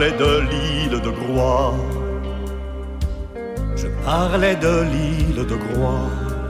de l'île de Groix. Je parlais de l'île de Groix.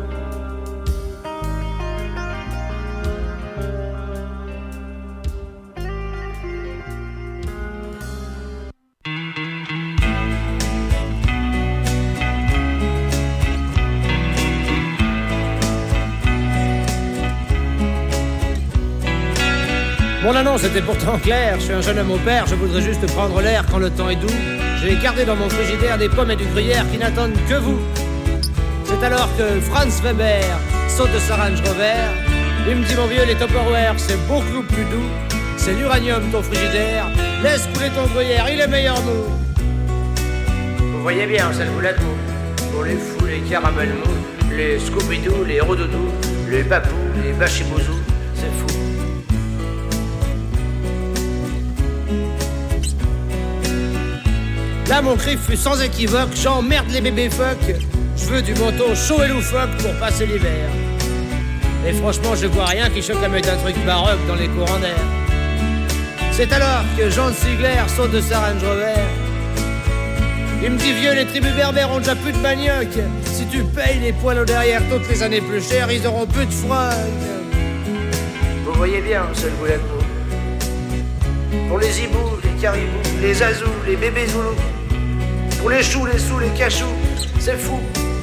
Mon annonce était pourtant claire, je suis un jeune homme au père, je voudrais juste prendre l'air quand le temps est doux. J'ai gardé dans mon frigidaire des pommes et du gruyère qui n'attendent que vous. C'est alors que Franz Weber saute de sa Range Rover. Il me dit mon vieux, les Tupperware c'est beaucoup plus doux. C'est l'uranium ton frigidaire, laisse couler ton gruyère, il est meilleur mou. Vous voyez bien, c'est le boulet mou. Pour les fous, les caramels mous, les Scooby-Doo, les Rodoudou, les Papous, les Bachibouzou, c'est fou. Là mon cri fut sans équivoque, j'emmerde les bébés phoques. Je veux du manteau chaud et loufoque pour passer l'hiver. Et franchement je vois rien qui choque à mettre un truc baroque dans les courants d'air. C'est alors que Jean Sigler saute de sa Range Rover. Il me dit vieux, les tribus berbères ont déjà plus de manioc. Si tu payes les poils au derrière toutes les années plus chères, ils auront plus de froid. Vous voyez bien, c'est le boulet mou. Pour les hiboux, les caribous, les azous, les bébés zoulous. Pour les choux, les sous, les cachous, c'est fou.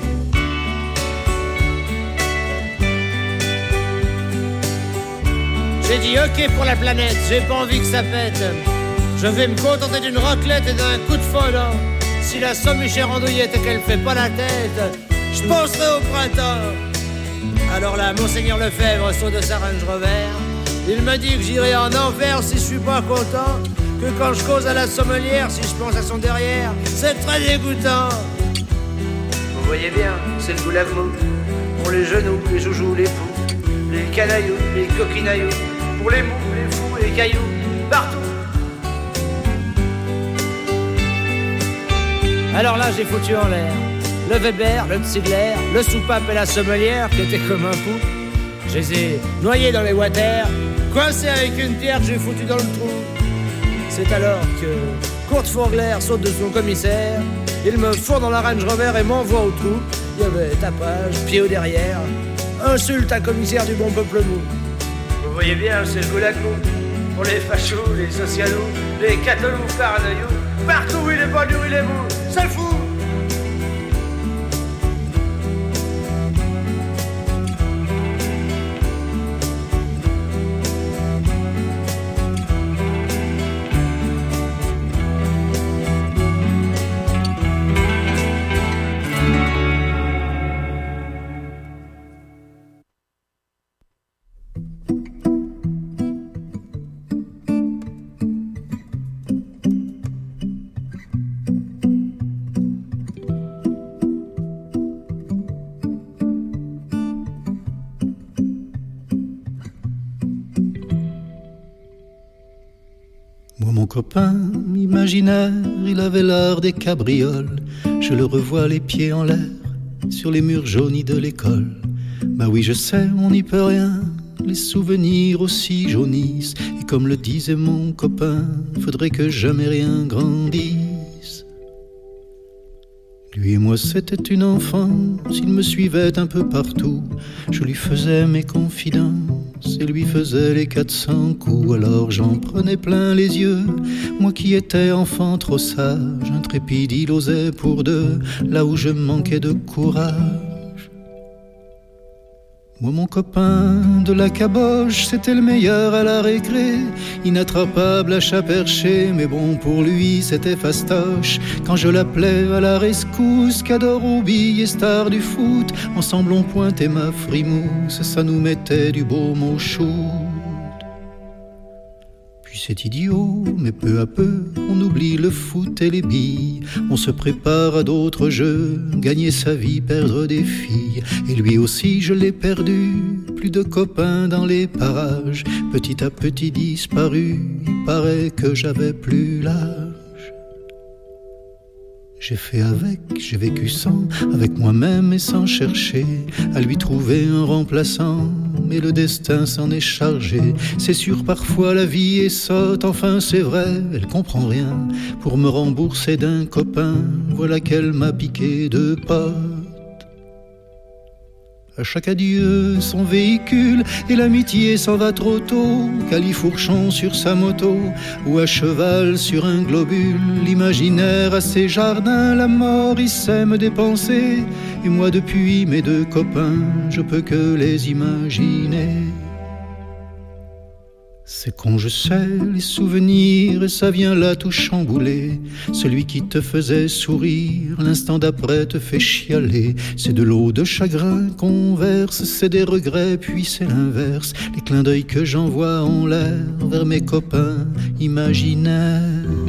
J'ai dit ok pour la planète, j'ai pas envie que ça pète. Je vais me contenter d'une raclette et d'un coup de fondant. Si la somme est chère andouillette et qu'elle fait pas la tête, je penserai au printemps. Alors là, Monseigneur Lefebvre saute de sa Range Rover. Il me dit que j'irai en enfer si je suis pas content. Que quand je cause à la sommelière, si je pense à son derrière, c'est très dégoûtant. Vous voyez bien, c'est le goulag mou. Pour les genoux, les joujoux, les poux, les canailloux, les coquinailloux. Pour les mous, les fous, les cailloux, partout. Alors là, j'ai foutu en l'air le Weber, le Ziegler, le soupape et la sommelière qui étaient comme un fou. Je les ai noyés dans les water, coincés avec une pierre que j'ai foutu dans le trou. C'est alors que Kurt Fogler saute de son commissaire. Il me fourre dans la Range Rover et m'envoie au trou. Il y avait tapage, pied au derrière, insulte à commissaire du bon peuple mou. Vous voyez bien, c'est le goulag mou. Pour les fachos, les socialos, les catholous, paranoïaux, partout où il est pas dur, il est mou. C'est le fou. Mon copain imaginaire, il avait l'art des cabrioles. Je le revois les pieds en l'air, sur les murs jaunis de l'école. Bah oui, je sais, on n'y peut rien, les souvenirs aussi jaunissent. Et comme le disait mon copain, faudrait que jamais rien grandisse. Lui et moi c'était une enfance, il me suivait un peu partout. Je lui faisais mes confidences et lui faisait les 400 coups. Alors j'en prenais plein les yeux, moi qui étais enfant trop sage. Intrépide, il osait pour deux, là où je manquais de courage. Moi mon copain de la caboche, c'était le meilleur à la récré. Inattrapable à chat perché, mais bon pour lui c'était fastoche. Quand je l'appelais à la rescousse, qu'adore aux billes et star du foot, ensemble on pointait ma frimousse, ça nous mettait du beau mot shoot. Puis c'est idiot, mais peu à peu, on oublie le foot et les billes. On se prépare à d'autres jeux, gagner sa vie, perdre des filles. Et lui aussi je l'ai perdu, plus de copains dans les parages. Petit à petit disparu, il paraît que j'avais plus l'âge. J'ai fait avec, j'ai vécu sans, avec moi-même et sans chercher à lui trouver un remplaçant. Mais le destin s'en est chargé. C'est sûr, parfois la vie est sotte. Enfin c'est vrai, elle comprend rien. Pour me rembourser d'un copain, voilà qu'elle m'a piqué 2 potes. À chaque adieu, son véhicule, et l'amitié s'en va trop tôt. Califourchon sur sa moto, ou à cheval sur un globule. L'imaginaire à ses jardins, la mort il sait me dépenser. Et moi depuis mes 2 copains, je peux que les imaginer. C'est con, je sais, les souvenirs, et ça vient là tout chambouler. Celui qui te faisait sourire, l'instant d'après te fait chialer. C'est de l'eau de chagrin qu'on verse, c'est des regrets, puis c'est l'inverse. Les clins d'œil que j'envoie en l'air vers mes copains imaginaires.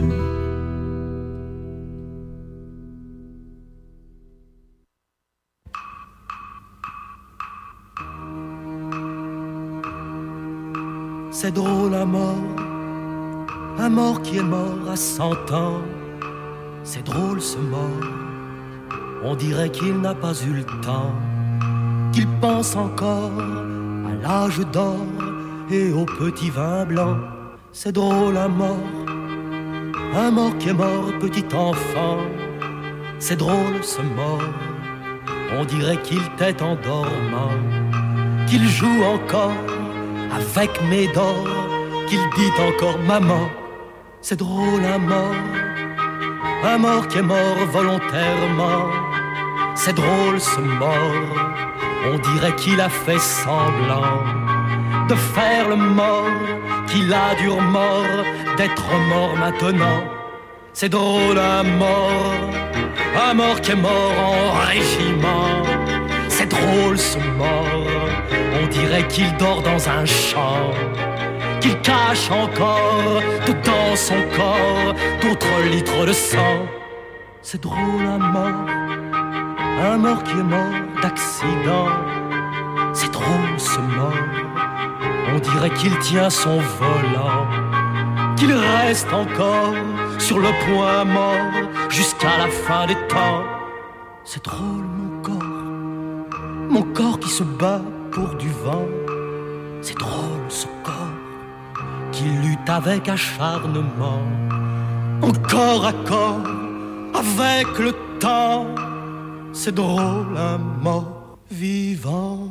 C'est drôle un mort qui est mort à 100 ans. C'est drôle ce mort, on dirait qu'il n'a pas eu le temps, qu'il pense encore à l'âge d'or et au petit vin blanc. C'est drôle un mort qui est mort petit enfant. C'est drôle ce mort, on dirait qu'il était endormant, qu'il joue encore avec mes dors, qu'il dit encore maman. C'est drôle un mort qui est mort volontairement. C'est drôle ce mort, on dirait qu'il a fait semblant de faire le mort, qu'il a dur mort d'être mort maintenant. C'est drôle un mort qui est mort en régiment. C'est drôle ce mort, on dirait qu'il dort dans un champ, qu'il cache encore dedans son corps d'autres litres de sang. C'est drôle un mort qui est mort d'accident. C'est drôle ce mort, on dirait qu'il tient son volant, qu'il reste encore sur le point mort jusqu'à la fin des temps. C'est drôle mon corps qui se bat pour du vent. C'est drôle ce corps qui lutte avec acharnement, en corps à corps avec le temps. C'est drôle un mort vivant.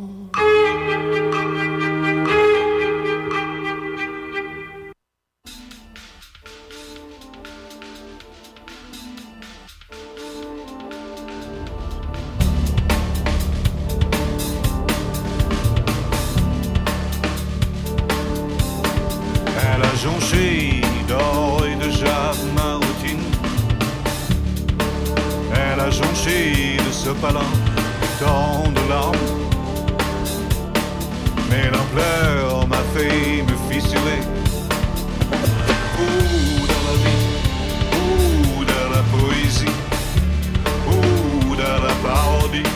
Jonché d'or et de jade ma routine. Elle a jonché de ce palin tant de larmes, mais l'ampleur m'a fait me fissurer. Ou dans la vie, ou dans la poésie, ou dans la parodie.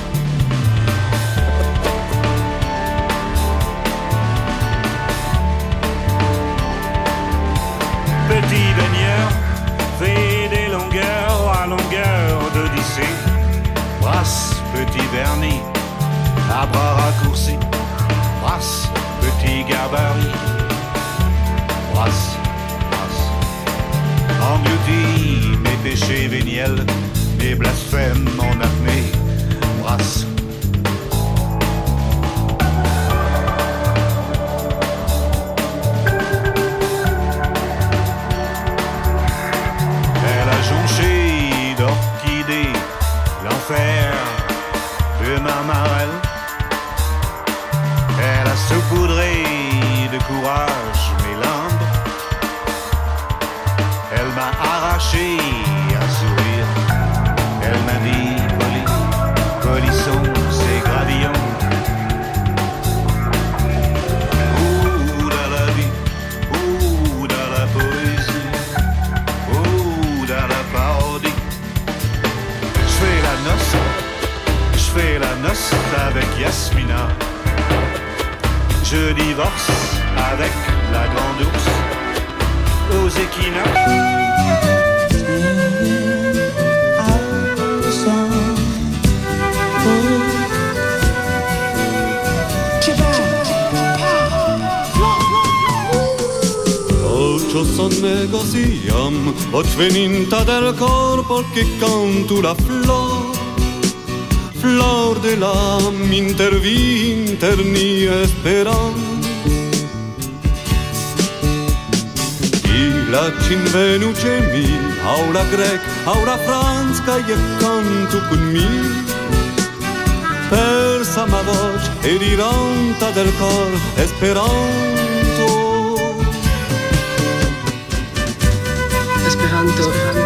Petit baigneur fait des longueurs à longueur d'Odyssée. Brasse, petit vernis, à bras raccourcis. Brasse, petit gabarit. Brasse, brasse. Engloutis mes péchés véniels, mes blasphèmes en apnée. Brasse. L'enfer de ma marelle, elle a saupoudré de courage mes limbes. Elle m'a arraché un sourire. Elle m'a dit polissons ces gravillons. Ou dans la vie, ou dans la poésie, ou dans la parodie. Je fais la noce avec Yasmina. Je divorce avec la grande ours aux équinoxes. negociam, otveninta del corpo che cantu la flor de l'âme intervinter ni esperam. La cinvenuce mi, aura grec, aura franz, ca e cantu con mi. Persa ma voce e riranta del cor esperanto. Esperanto.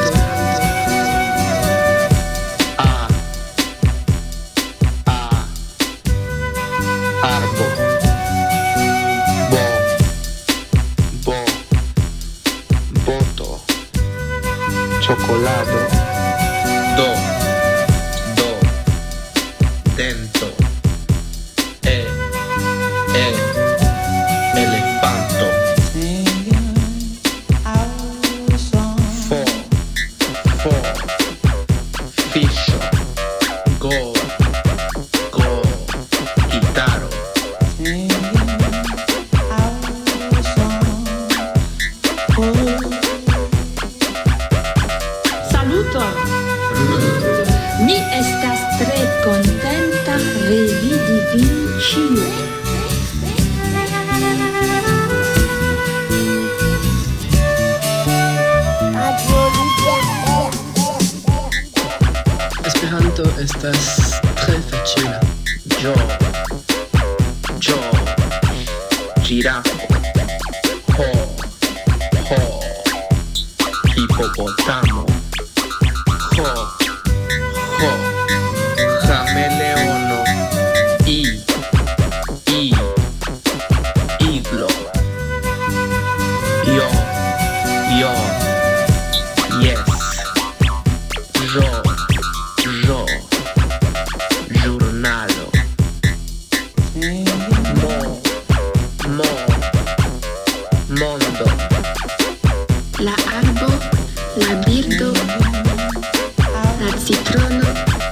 Arbo. Boto. Cioccolato. Do. Dento. Elefanto. Fo. Fiscio. Go. Chitarro. Saluto! Mi estas tre contenta revidi vin ĉiuj. Esperanto estas tre facila. Jo. Girafo. Ho. Hipopotamo. Ho. Cameleono. Iglo. Yo. Yes. Jo. Giornalo. Mondo. La arbo, la birdo, la citrono.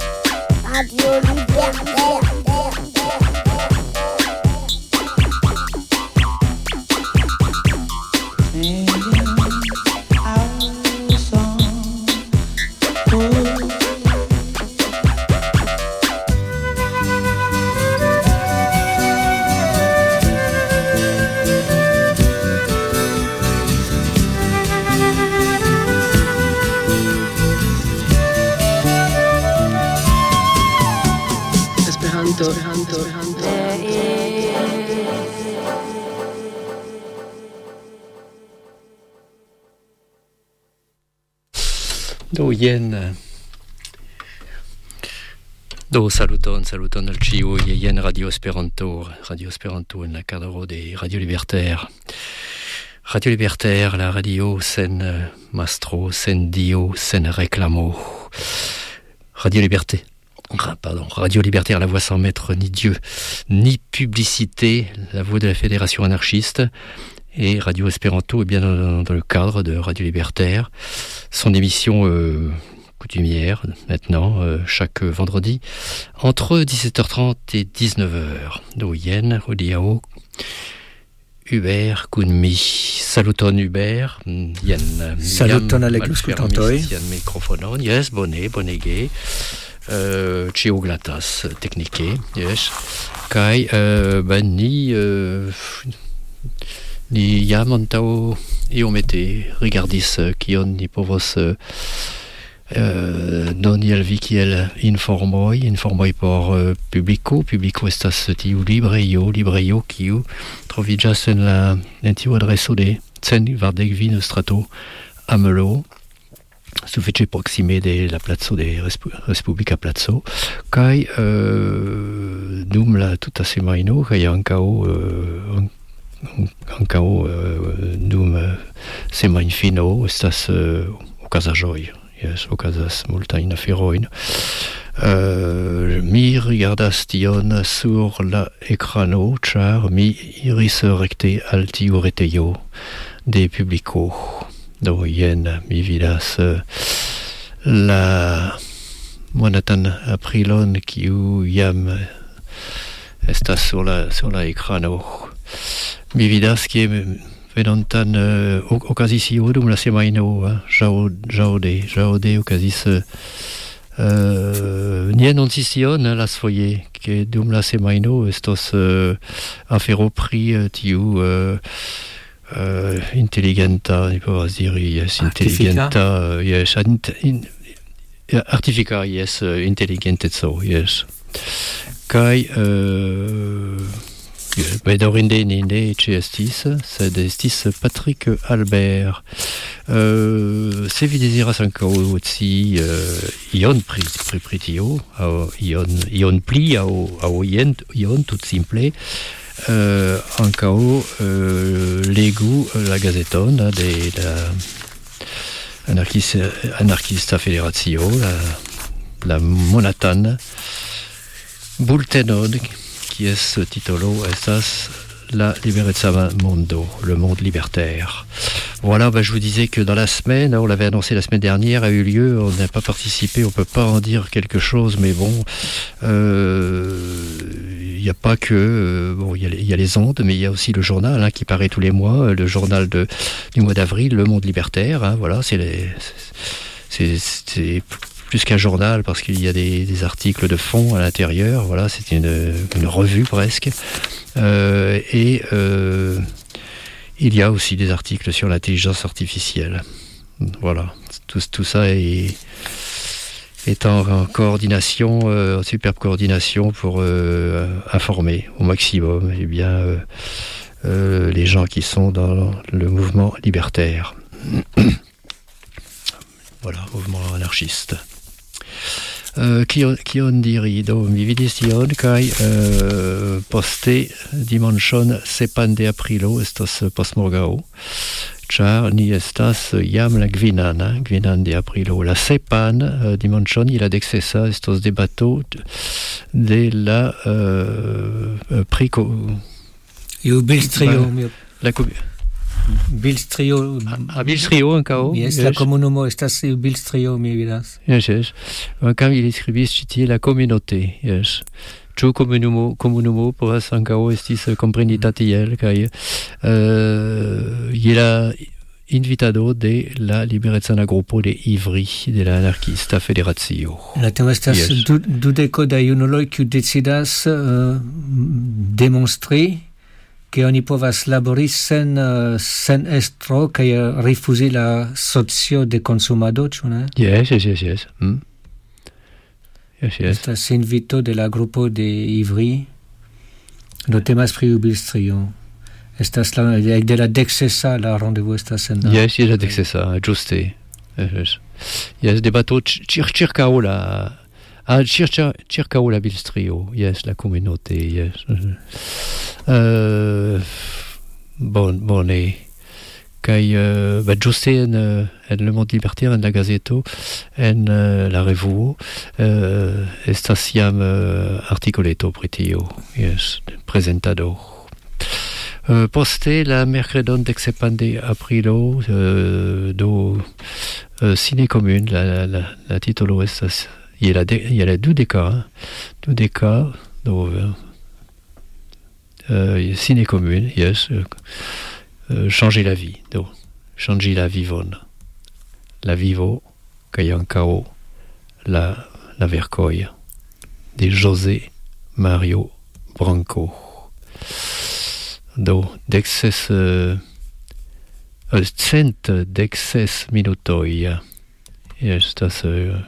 Esperanto. Do jen. Do saluton al ĉiuj jen Radio Esperanto en la cadro de Radio Libertaire. Radio Libertaire, la radio sen mastro, sen dio, sen réclamo. Radio Libertaire, la voix sans maître ni Dieu, ni publicité, la voix de la Fédération anarchiste. Et Radio Esperanto est bien dans le cadre de Radio Libertaire. Son émission coutumière, maintenant, chaque vendredi, entre 17h30 et 19h. Do yen, hodiaŭ, Hubert Kunmi. Saluton Hubert. Yen. Saluton al aŭskultantoj. Jen mikrofonon. Yes, bonege. Ĉio glatas teknike. Yes. Kaj ni jam antaŭ iomete rigardis kion ni povos doni al vi kiel informoj por publiko. Publiko estas tiu librejo kiu troviĝas en tiu adreso de 142 strato Amelo, sufiĉe proksime de la placo de Respublika Placo, kaj dum la tuta semajno kaj ankaŭ dum semajnfino estas okazaĵoj. Yes, okazas multajn aferojn. Mi rigardas tion sur la ekrano, ĉar mi iris rekte al tiu retejo de publiko. Do jen mi vidas la monatan aprilon kiu jam estas sur la ekrano. Mi vidas ke venontan okazisio dum la semajno, ĵaŭde okazis ni anoncision la svoje, ke dum la semajno estos afero pri tiu intelligenta, ni povas diri, jes, intelligenta, jes, artifika, jes, intelligenteco, jes. Kaj bedaŭrinde ni ne ĉeestis, sed estis Patrick Albert. Se vi deziras ankaŭ scii ion pri tio, aŭ ion pli, aŭ ion tutsimple, ankaŭ legu la gazeton de la anarkista federacio, la monatan bultenon, kies titolo estas La Liberezza Mondo, le monde libertaire. Voilà, je vous disais que dans la semaine, on l'avait annoncé la semaine dernière, a eu lieu, on n'a pas participé, on peut pas en dire quelque chose, mais bon, il n'y a pas que, il y a les ondes, mais il y a aussi le journal qui paraît tous les mois, le journal du mois d'avril, Le Monde Libertaire, voilà, c'est plus qu'un journal parce qu'il y a des articles de fond à l'intérieur, voilà, c'est une revue presque, et il y a aussi des articles sur l'intelligence artificielle. Voilà, tout ça est en coordination, en superbe coordination pour informer au maximum les gens qui sont dans le mouvement libertaire. Voilà, mouvement anarchiste. Kion diri, do mi vidis tion, kaj poste dimanĉon 7 de aprilo estos postmorgaŭ, ĉar ni estas jam la gvinan de aprilo. La 7 dimanĉon je la 16 estos debato de la pri Jubilstrio. Bilstrio. Bilstrio ankaŭ. Jes, la komunumo estas Bilstrio, mi vidas. Jes. Ankaŭ ili skribis ĉi tie la komunote, jes. Ĉu komunumo povas ankaŭ estis komprenita tiel, kaj je la invitado de la liberecana grupo de Ivry, de la anarkista federacio. La temo estas dudeko da junuloj kiuj decidas demonstri che oni povas labori sen estro kaj rifuzi la socio de konsumado, ĉu ne? Yes. Yes. Estas invito de la grupo de Ivry. Do temas pri Jubilstrio. Estas de la 16 la rendezvous estas en... Yes, la 16, ĝuste. Yes, debato ĉirkaŭ la... circa la Bilstrio, yes, la communauté, yes. Bone. Kaj ĝuste en Le Monde Libertaire, en la gazeto, en la revuo, estas jam artikoleto pri tio, yes, prezentado. Poste la mercredon 17 de aprilo do Cine Commune, la titolo estas il y a dudeka do Cine Commune, yes, changer la vie, do changer la vivon, la vivo kaj ankaŭ la verkoj de José Mario Branco. Do 16 minutoj estas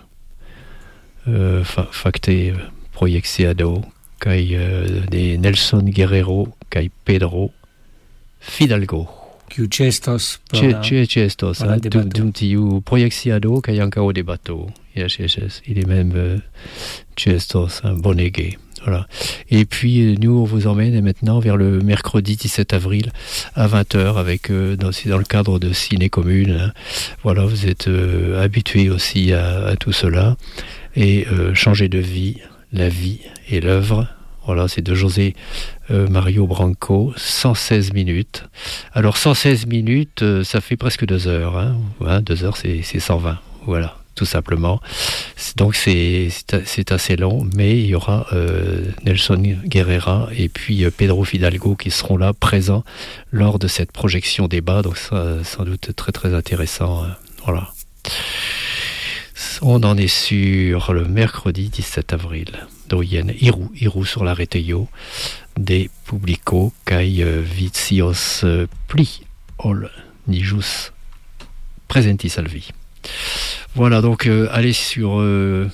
fakte projekciado kaj de Nelson Guerrero kaj Pedro Fidalgo. Kiu ĉeestos dum tiu projekciado kaj ankaŭ debato. Yes. Il est même ĉeestos bonege. Voilà. Et puis nous on vous emmène maintenant vers le mercredi 17 avril à 20h avec dans le cadre de Ciné Commune. Hein. Voilà, vous êtes habitués aussi à tout cela et changer de vie, la vie et l'œuvre. Voilà, c'est de José Mario Branco, 116 minutes. Alors 116 minutes, ça fait presque 2 heures. Hein. Ouais, 2 heures, c'est 120. Voilà, tout simplement. Donc c'est assez long, mais il y aura Nelson Guerrera et puis Pedro Fidalgo qui seront là présents lors de cette projection débat, donc ça sans doute très très intéressant. Voilà. On en est sur le mercredi 17 avril. Donc il y a Iru sur la Reteio des Publico kai vicios pli ol nijus presenti salvi. Voilà, donc allez sur le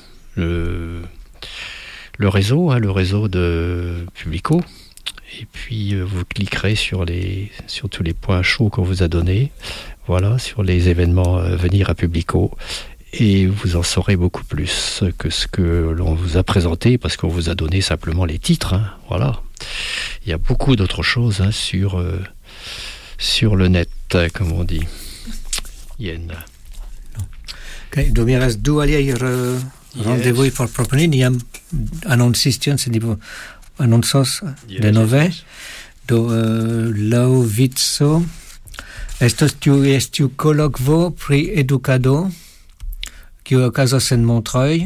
réseau, le réseau de Publico, et puis vous cliquerez sur tous les points chauds qu'on vous a donnés, voilà, sur les événements à venir à Publico, et vous en saurez beaucoup plus que ce que l'on vous a présenté, parce qu'on vous a donné simplement les titres, voilà. Il y a beaucoup d'autres choses sur le net, comme on dit. Yen. Do mi raz du aliaj rendezvous por proponi, niam anoncition, se divo annonsos de nove. Do laŭ vico estos tiu kolokvo pri edukado, kiu okazos en Montreuil.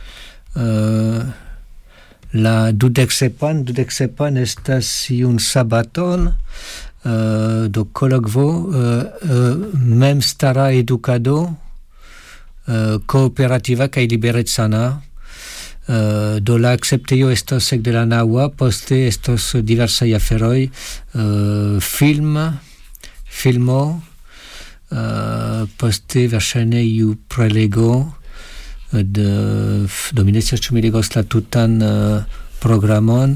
La dudeksepan estas iun sabaton, do kolokvo memstara edukado, cooperativa kaj liberecana. Do la akceptejo estos ekde la naŭa, poste estos diversaj aferoj, filmo, poste verŝajne iu prelego do mi ne scias ĉu mi legos la tutan programon.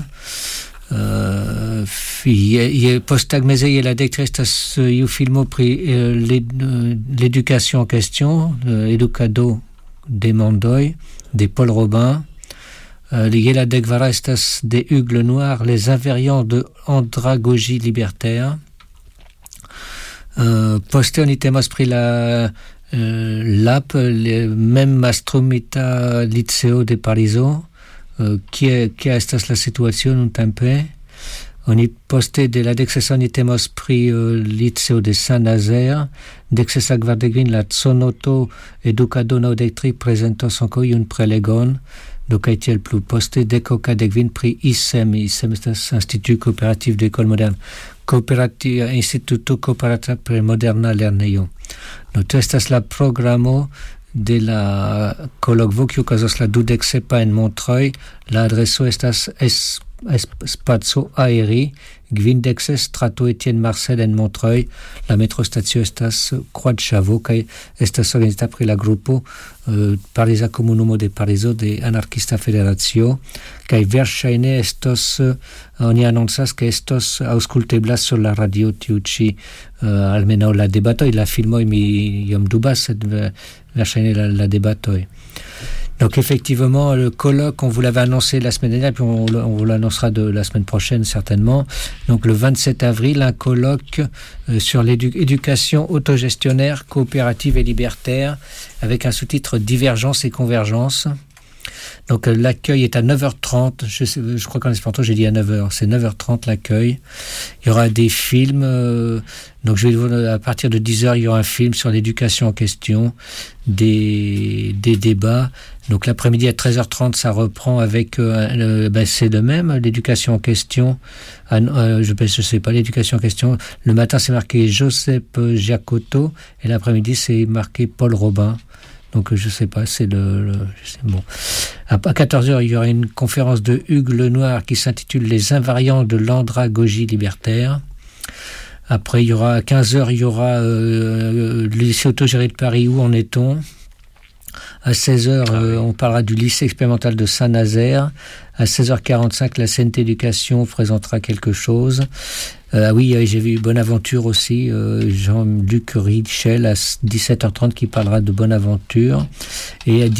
Posttagmeze je la dektre estas iu filmo pri l'éducation en question, Educado de Mondoi, de Paul Robin. Je la dekvara estas de Hugues Lenoir, les invariants de andragogie libertaire. Poste oni temas pri la LAP, le mem mastrumita liceo de Parizo, kia estas la situacio nuntempe. Oni poste de la deksesa oni temos pri liceo de Saint-Nazaire, deksesa kvardekvin la Conoto edukado naŭdek-tri prezentos ankaŭ iun prelegon, do kaj tiel plu. Poste dekokadekvin pri ISEM estas Institut Coopératif d'École Moderne, Instituto Cooperata per Moderna Lernejo. Do to estas la programo de la kolokvo kiu okazos la 27 en Montreuil. La adreso estas Spazio Aeri, 26 strato Étienne Marcel en Montreuil. La metrostacio estas Croix de Chavaux kaj estas organizita pri la grupo Pariza Komunumo de Parizo de Anarkista Federacio, kaj verŝajne estos oni anoncas ke estos aŭskulteblas sur la radio tiu ĉi almenaŭ la debatoj. La filmoj mi iom dubas, sed verŝajne la debatoj. Donc effectivement, le colloque, on vous l'avait annoncé la semaine dernière, puis on vous l'annoncera de la semaine prochaine certainement. Donc le 27 avril, un colloque sur l'éducation autogestionnaire, coopérative et libertaire, avec un sous-titre Divergence et convergence. Donc l'accueil est à 9h30, je crois qu'en espéranto j'ai dit à 9h, c'est 9h30 l'accueil. Il y aura des films, donc je vais vous, à partir de 10h il y aura un film sur l'éducation en question, des débats. Donc l'après-midi à 13h30 ça reprend avec, c'est de même, l'éducation en question, je sais pas, l'éducation en question, le matin c'est marqué Joseph Giacotto et l'après-midi c'est marqué Paul Robin. Donc je sais pas, c'est bon. À 14h, il y aura une conférence de Hugues Lenoir qui s'intitule Les invariants de l'andragogie libertaire. Après, il y aura à 15h, il y aura le lycée autogéré de Paris, où en est-on ? À 16h, on parlera du lycée expérimental de Saint-Nazaire. À 16h45, la CNT Éducation présentera quelque chose. J'ai vu Bonaventure aussi, Jean-Luc Richel à 17h30 qui parlera de Bonaventure. Et à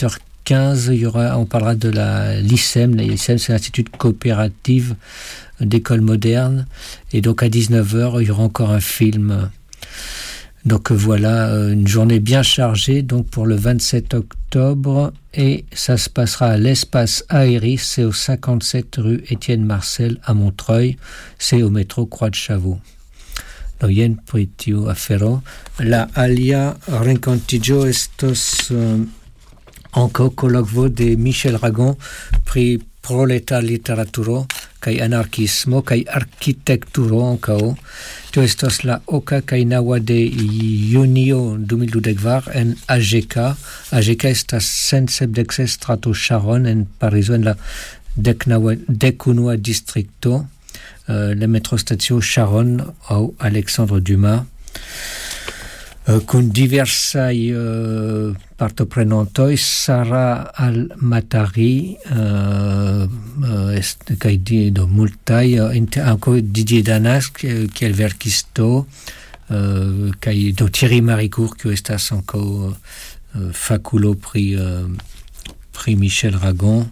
18h15, on parlera de l'ISEM. L'ISEM, c'est l'Institut Coopérative d'École Moderne. Et donc à 19h, il y aura encore un film. Donc voilà, une journée bien chargée donc pour le 27 octobre et ça se passera à l'Espace Aéri, c'est au 57 rue Étienne Marcel à Montreuil, c'est au métro Croix de Chavaux. Donc jen pri tiu afero. La alia renkontiĝo estos Encore colloquio de Michel Ragon pri proleta literaturo kaj anarkismo kaj architecturo ankaŭ. Tio estos la oka kaj naŭa de junio 2024 en AGK. AGK estas 176 strato Charonne en Parizo en la dekunua distrikto. La metrostacio Charonne aŭ Alexandre Dumas. Kun diversaj partoprenantoj, Sara Al-Matari kaj do multaj ankaŭ Didier Danas kiel verkisto kaj do Thierry Maricourt kiu estas ankaŭ fakulo pri Michel Ragon.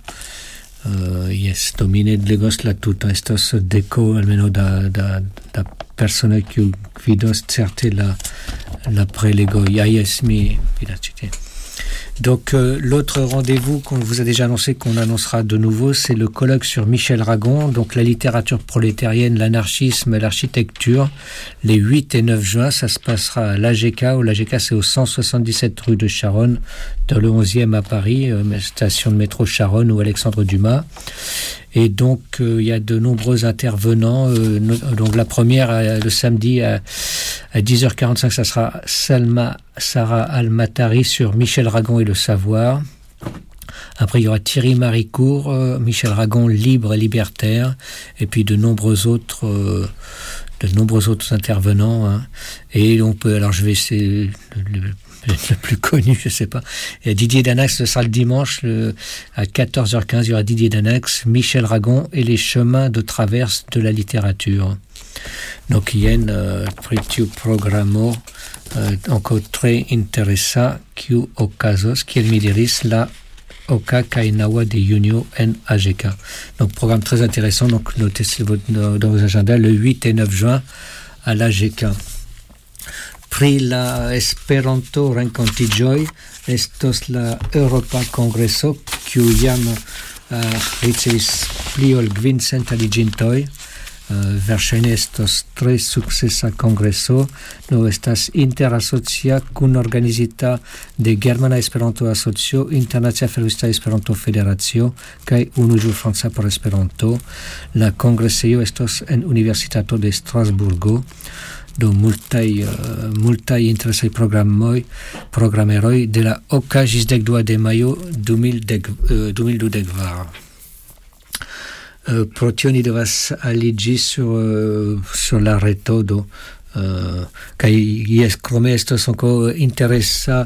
Yes, domine legos la tuta estas deko almeno da personoj kiu vidos certe la prélego. Yes, mi vidacite. Donc l'autre rendez-vous qu'on vous a déjà annoncé, qu'on annoncera de nouveau, c'est le colloque sur Michel Ragon, donc la littérature prolétarienne, l'anarchisme et l'architecture, les 8 et 9 juin. Ça se passera à l'AGK, où l'AGK c'est au 177 rue de Charonne, dans le 11e à Paris, station de métro Charonne ou Alexandre Dumas. Et donc il y a de nombreux intervenants. Donc la première le samedi à 10h45, ça sera Sarah Al-Matari sur Michel Ragon et le savoir. Après il y aura Thierry Maricourt, Michel Ragon libre et libertaire, et puis de nombreux autres intervenants. Hein. Et on peut, alors je vais essayer le plus connu, je sais pas. Et Didier Danax, ce sera le dimanche à 14h15. Il y aura Didier Danax, Michel Ragon et les chemins de traverse de la littérature. Donc il y a un petit programme encore très intéressant qui okazos, qui mi diris la Oka Kainawa de Junio en AGK. Donc programme très intéressant, donc notez dans vos agendas le 8 et 9 juin à l'AGK. Pri la Esperanto renkontiĝoj estos la Europa Kongreso, kiu jam ricevis pli ol 500 aliĝintoj. Verŝajne estos tre sukcesa kongreso. Do estas interasocia kunorganizita de Germana Esperanto-Asocio, Internacia Fervista Esperanto-Federacio kaj Unuĵo Franca por Esperanto. La kongresejo estos en Universitato de Strasburgo. Do multaj interesaj programeroj de la oka ĝis 12 de majo 2024. Pro tio ni devas aliĝi sur la reto do kaj krome estos ankaŭ interesa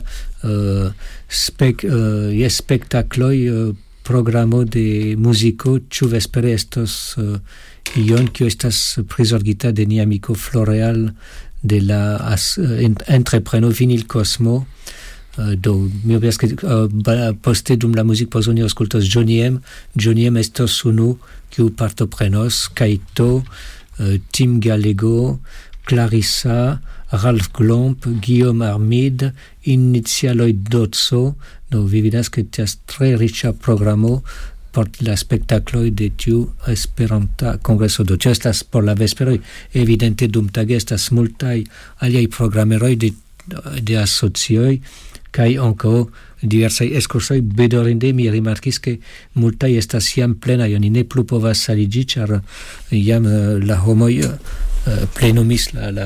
spektakloj programo de muziko. Ĉu vespere estos ion kio estas prizorgita de nia amiko Floreal de la entrepreno Vinil Cosmo. Do mi opinias ke poste dum la muzikpozo ni aŭskultos Johnny M. Johnny M estos unu kiu partoprenos, Kaito, Tim Gallego, Clarissa, Ralph Glomp, Guillaume Armide, Initialoj Dotso. Do vi vidas ke estas tre riĉa programo por la spektakloj de tiu Esperanta kongreso. Do tio estas por la vesperoj. Evidente dumtage estas multaj aliaj programeroj de asocioj kaj ankaŭ diversaj ekskursoj. Bedaŭrinde mi rimarkis ke multaj estas jam plenaj, oni ne plu povas aliĝi, ĉar jam la homoj plenumis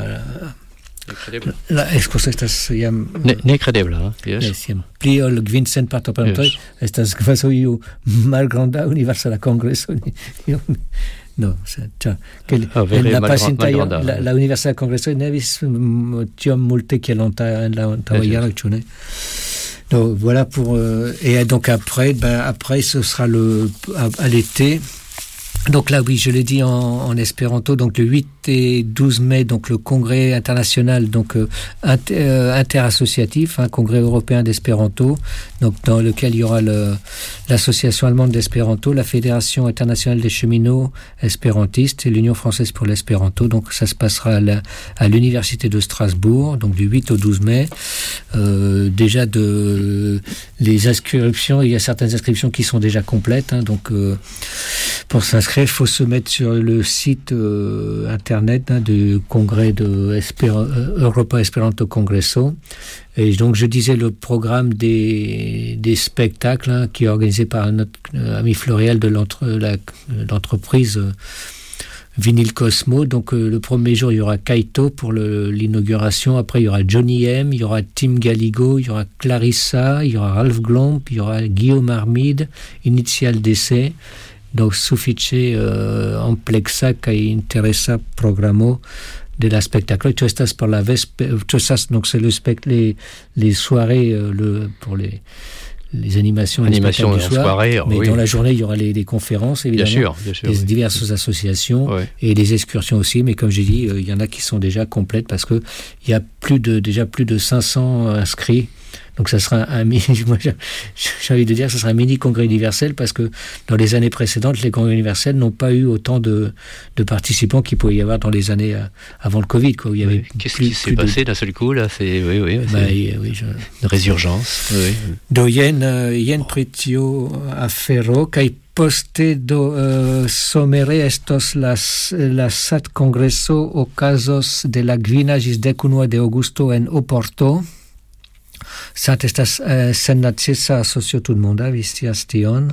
la ekskurso estas jam nekredebla. Yes, jam pli ol 500 partoprenantoj. Estas kvazaŭ iu malgranda universala kongreso. No, la pasinta la universala kongreso ne havis tiom multe kiel en la antaŭaj jaroj, ĉu ne? Donc voilà pour et donc après ce sera à l'été. Donc là, oui, je l'ai dit en espéranto, donc le 8 et 12 mai, donc le congrès international, donc interassociatif, un congrès européen d'espéranto, donc dans lequel il y aura l'association allemande d'espéranto, la fédération internationale des cheminots espérantistes et l'Union française pour l'espéranto. Donc ça se passera à l'université de Strasbourg, donc du 8 au 12 mai. Déjà les inscriptions, il y a certaines inscriptions qui sont déjà complètes, hein, donc Pour s'inscrire, il faut se mettre sur le site internet du congrès de Europa Esperanto Congresso. Et donc, je disais le programme des spectacles qui est organisé par notre ami Florial de l'entreprise Vinyl Cosmo. Donc, le premier jour, il y aura Kaito pour l'inauguration. Après, il y aura Johnny M, il y aura Tim Galigo, il y aura Clarissa, il y aura Ralph Glomp, il y aura Guillaume Armide, Initial DC. Donc, suffice amplexa kaj interesa programo de la spectacle. Tout ça pour la tout ça, donc c'est les soirées pour les animations en soirée, mais oui. Dans la journée il y aura les conférences évidemment, bien sûr, les diverses associations et les excursions aussi, mais comme j'ai dit, il y en a qui sont déjà complètes parce que il y a déjà plus de 500 inscrits. Donc ça sera moi j'ai envie de dire que ça sera un mini congrès universel parce que dans les années précédentes, les congrès universels n'ont pas eu autant de participants qu'il pouvait y avoir dans les années avant le Covid, quoi, où il y avait Qu'est-ce qui s'est passé d'un seul coup là? C'est une résurgence. Oui. Do jen pritio afero kaj poste do somere estos la sat kongreso okazos de la 5 ĝis 11 de aŭgusto en Oporto. Sat estas sennacesa asocio tutmonda, vi scias tion.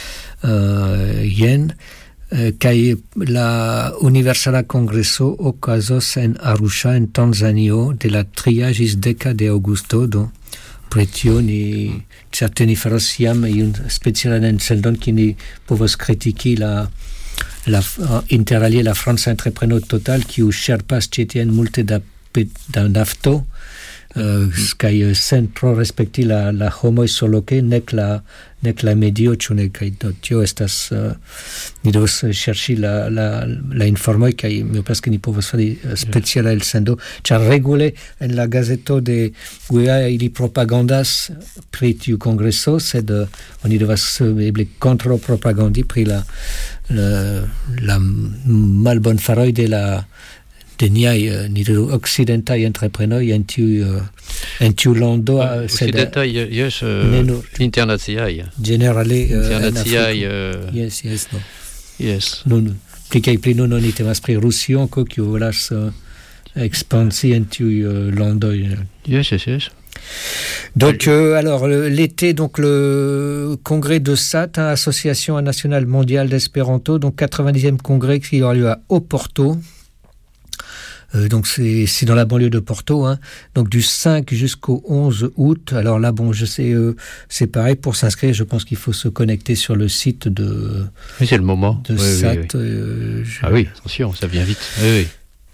Jen kaj la Universala Kongreso okazos en Arusha en Tanzanio de la 3 ĝis 10 de aŭgusto. Do pri tio ni certe ni faros jam iun specialan enseldon kiu ni povos kritiki la interalie la franca entrepreno Total kiu ŝerpas ĉi tien multe da nafto. Kaj sen pro respekti la homoj surloke nek la medio ĉu ne, kaj do tio estas ni devos ŝerĉi la informoj kaj mi penso ke ni povos fari speciala elsendo, ĉar regule en la gazeto de UEA ili propagandas pri tiu kongreso, sed oni devas eble kontropropagandi pri la malbonfaroj de niaj occidentaj entreprenoj en tiu lando. Occidentaj, jes, internaciaj. Generale internaciaj. Yes, no. Yes. Nun pli kaj pli nun oni temas pri Rusio, kiu volas ekspansi en tiuj landoj. Yes. Donc, alors, l'été, donc, le congrès de SAT, Association nationale mondiale d'espéranto, donc 90e congrès qui aura lieu à Oporto. Donc c'est dans la banlieue de Porto, donc du 5 jusqu'au 11 août. Alors là, bon, je sais, c'est pareil, pour s'inscrire, je pense qu'il faut se connecter sur le site de... Oui, c'est le moment. De SAT. Oui. Ah oui, attention, ça vient vite. Oui.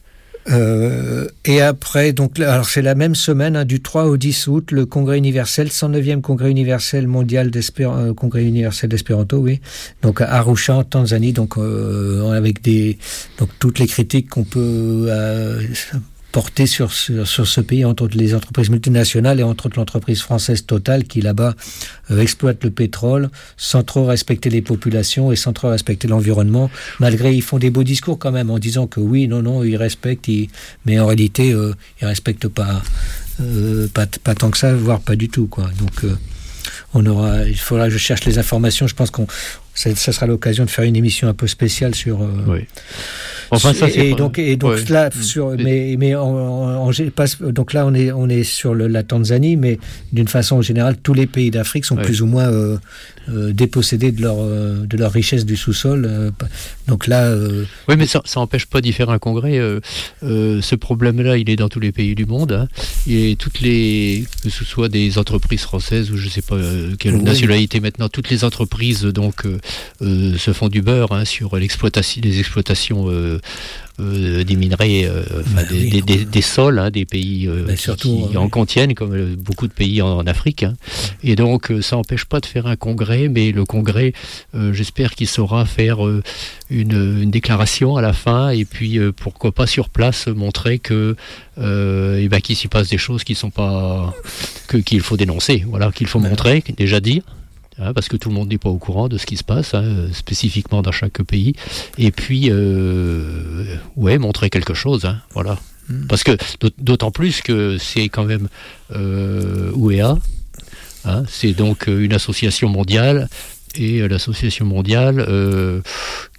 Et après, donc, alors c'est la même semaine, du 3 au 10 août, le congrès universel, 109e congrès universel mondial congrès universel d'espéranto, oui. Donc à Arusha, en Tanzanie, donc avec donc toutes les critiques qu'on peut porter sur ce pays, entre autres les entreprises multinationales et entre autres l'entreprise française Total qui là-bas exploite le pétrole sans trop respecter les populations et sans trop respecter l'environnement. Malgré, ils font des beaux discours quand même en disant que oui, non, ils respectent, mais en réalité, ils respectent pas tant que ça, voire pas du tout, quoi. Donc, il faudra que je cherche les informations. Je pense ça sera l'occasion de faire une émission un peu spéciale sur. Oui. Enfin, ça, et donc ouais. Là donc là on est sur la Tanzanie, mais d'une façon générale tous les pays d'Afrique sont plus ou moins dépossédés de leur richesse du sous-sol. Donc là. Oui, mais ça n'empêche pas d'y faire un congrès. Ce problème-là, il est dans tous les pays du monde. Et que ce soit des entreprises françaises ou je sais pas quelle nationalité maintenant, toutes les entreprises donc se font du beurre sur les exploitations des minerais, des sols, des pays qui en contiennent, comme beaucoup de pays en Afrique. Et donc, ça n'empêche pas de faire un congrès, mais le congrès, j'espère qu'il saura faire une déclaration à la fin, et puis pourquoi pas sur place montrer que qu'il s'y passe des choses qui sont pas qu'il faut dénoncer, voilà, qu'il faut montrer, déjà dire. Parce que tout le monde n'est pas au courant de ce qui se passe, spécifiquement dans chaque pays. Et puis, montrer quelque chose, voilà. Parce que d'autant plus que c'est quand même UEA, c'est donc une association mondiale. Et l'association mondiale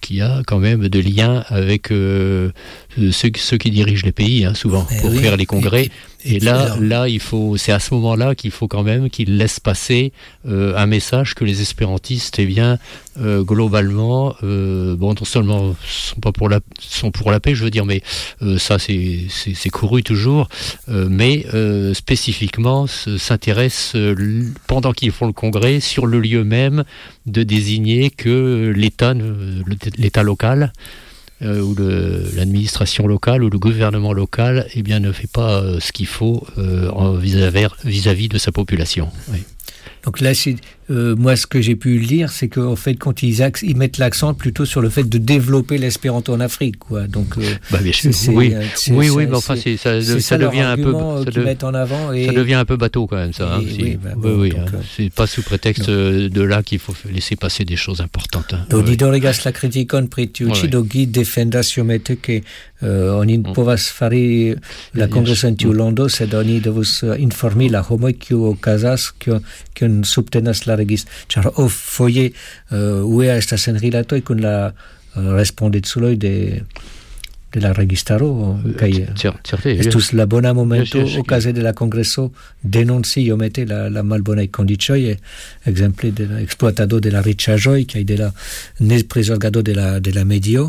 qu'il y a quand même de liens avec ceux qui dirigent les pays, souvent, pour faire les congrès. Et là, c'est à ce moment-là qu'il faut quand même qu'ils laissent passer un message que les espérantistes, globalement, non seulement sont pour la paix, je veux dire, mais ça c'est couru toujours, mais spécifiquement s'intéressent pendant qu'ils font le congrès sur le lieu même de désigner que l'État local. Où l'administration locale ou le gouvernement local ne fait pas ce qu'il faut vis-à-vis de sa population. Oui. Donc là, moi, ce que j'ai pu lire, c'est qu'en fait, quand ils mettent l'accent plutôt sur le fait de développer l'espéranto en Afrique, quoi. Donc, bien sûr, oui, mais enfin, ça devient un peu, en avant et... ça devient un peu bateau quand même, ça. C'est pas sous prétexte de là qu'il faut laisser passer des choses importantes. Donc, didoregas la criticon pritiuci, dogi defendasiomete que oni povas fari la congreso en tiu londo, sed oni devus informi la homoj kiu okazas, kiun subtenas la registro, ĉar foje UEA estas en rilatoj kun la respondeculoj de la registaro kaj estus la bona momento okaze de la kongreso denunci iomete la malbonaj kondiĉoj, ekzemple de la ekspluatado de la riĉaĵoj kaj de la neprizorgado de la medio.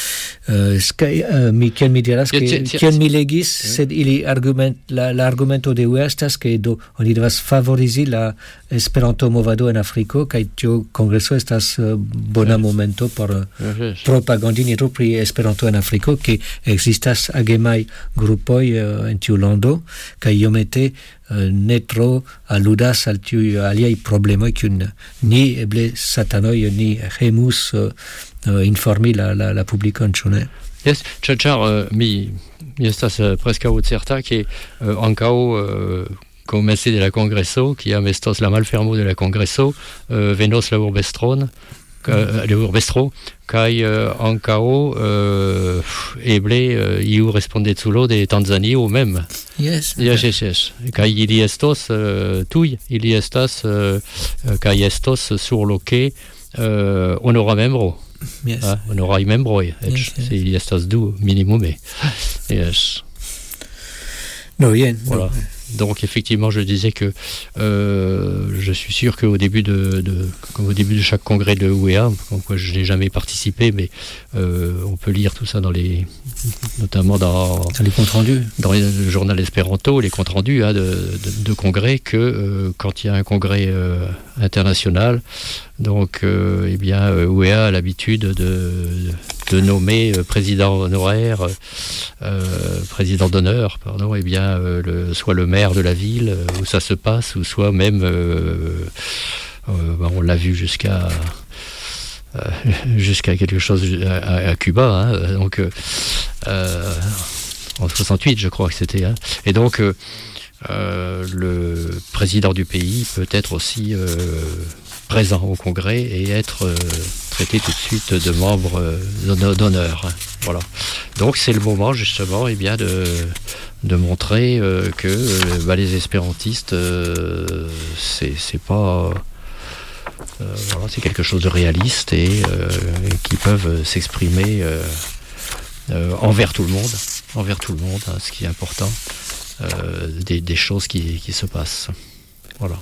Kiel mi diras, kiel mi legis, sed ili la argumento de UEA estas ke oni devas favorizi la Esperanto movado en Afriko, kaj tiu kongreso estas bona momento por propagandini pri Esperanto en Afriko, ke existas agemaj grupoj en tiu lando, kaj iomete ne tro aludas al tiuj aliaj problemoj kiun ni eble satanoj ni remus informi la publikon, ĉu ne? Yes, ĉar mi estas preskaŭ certa ke ankaŭ komence de la kongreso, kiam estos la malfermo de la kongreso, venos la urbestro, kaj ankaŭ eble iu respondeculo de Tanzanio mem. Yes. Kaj ili estos tuj, ili estas kaj estos surloke honora membro. Yes. Honoraj membroj, ili estas du minimume. Yes. No, bien. Voilà. Donc effectivement, je disais que je suis sûr qu'au début comme au début de chaque congrès de UEA, quoi, je n'ai jamais participé, mais on peut lire tout ça notamment dans les comptes rendus, dans le journal Espéranto, les comptes rendus de congrès, que quand il y a un congrès international, donc UEA a l'habitude de nommer président honoraire, président d'honneur, pardon, soit le maire de la ville où ça se passe, ou soit même, on l'a vu jusqu'à quelque chose à Cuba, donc en 68, je crois que c'était. Et donc, le président du pays peut être aussi présent au Congrès et être traité tout de suite de membre d'honneur. Voilà. Donc c'est le moment justement de montrer que les espérantistes c'est pas c'est quelque chose de réaliste et qui peuvent s'exprimer envers tout le monde, ce qui est important, des choses qui se passent. Voilà.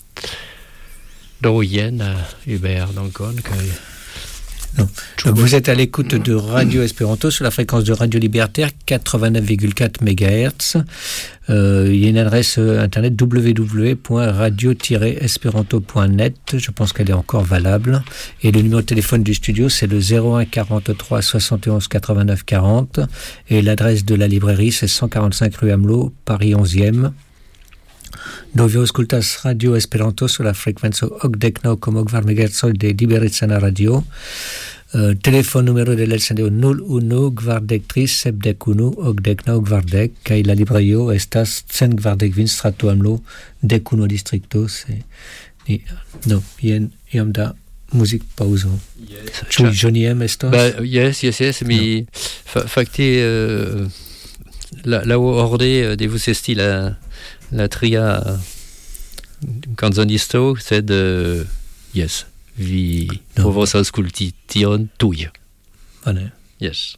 Hubert Dancon. Non. Donc vous êtes à l'écoute de Radio Espéranto sur la fréquence de Radio Libertaire 89,4 MHz. Il y a une adresse internet www.radio-espéranto.net. Je pense qu'elle est encore valable. Et le numéro de téléphone du studio, c'est le 01 43 71 89 40. Et l'adresse de la librairie, c'est 145 rue Amelot, Paris 11e. Dove ascoltas Radio Esperanto sur la frekvenco 89,4 MHz de Liberecana Radio. Telefon numero de l'elsendejo 01 43 71 89 40 kaj la librejo estas 140 strato Amelot, 11 distrikto. Jen iom da muzikpaŭzo. Ĉu Johnny M estos? Yes, mi fakte la orde devus esti la tria canzonisto, sed vi povos aŭskulti tion tuj. Bone. Yes.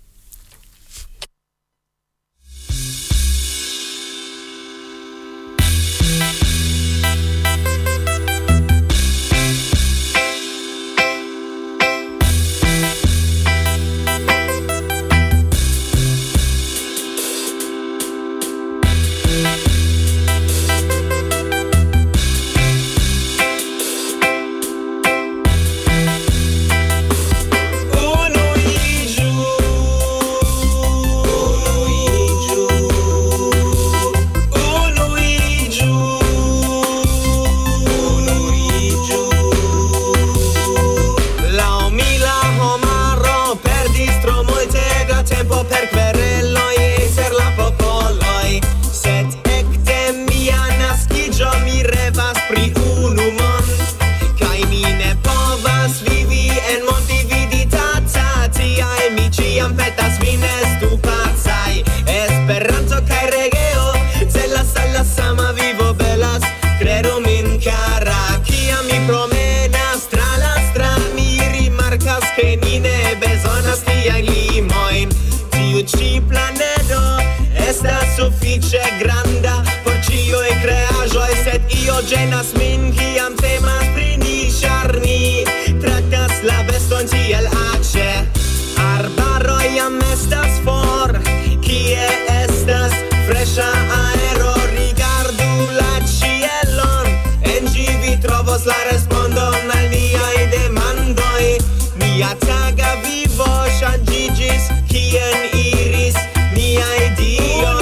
Ĝenas min kiam temas pri ni, ĉar ni traktas la beston tiel aĉe. Arbaroj jam estas for, kie estas freŝa aero. Rigardu la ĉielon, en ĝi vi trovos la respondon al niaj demandoj. Nia taga vivo ŝanĝiĝis, kien iris niaj dioj.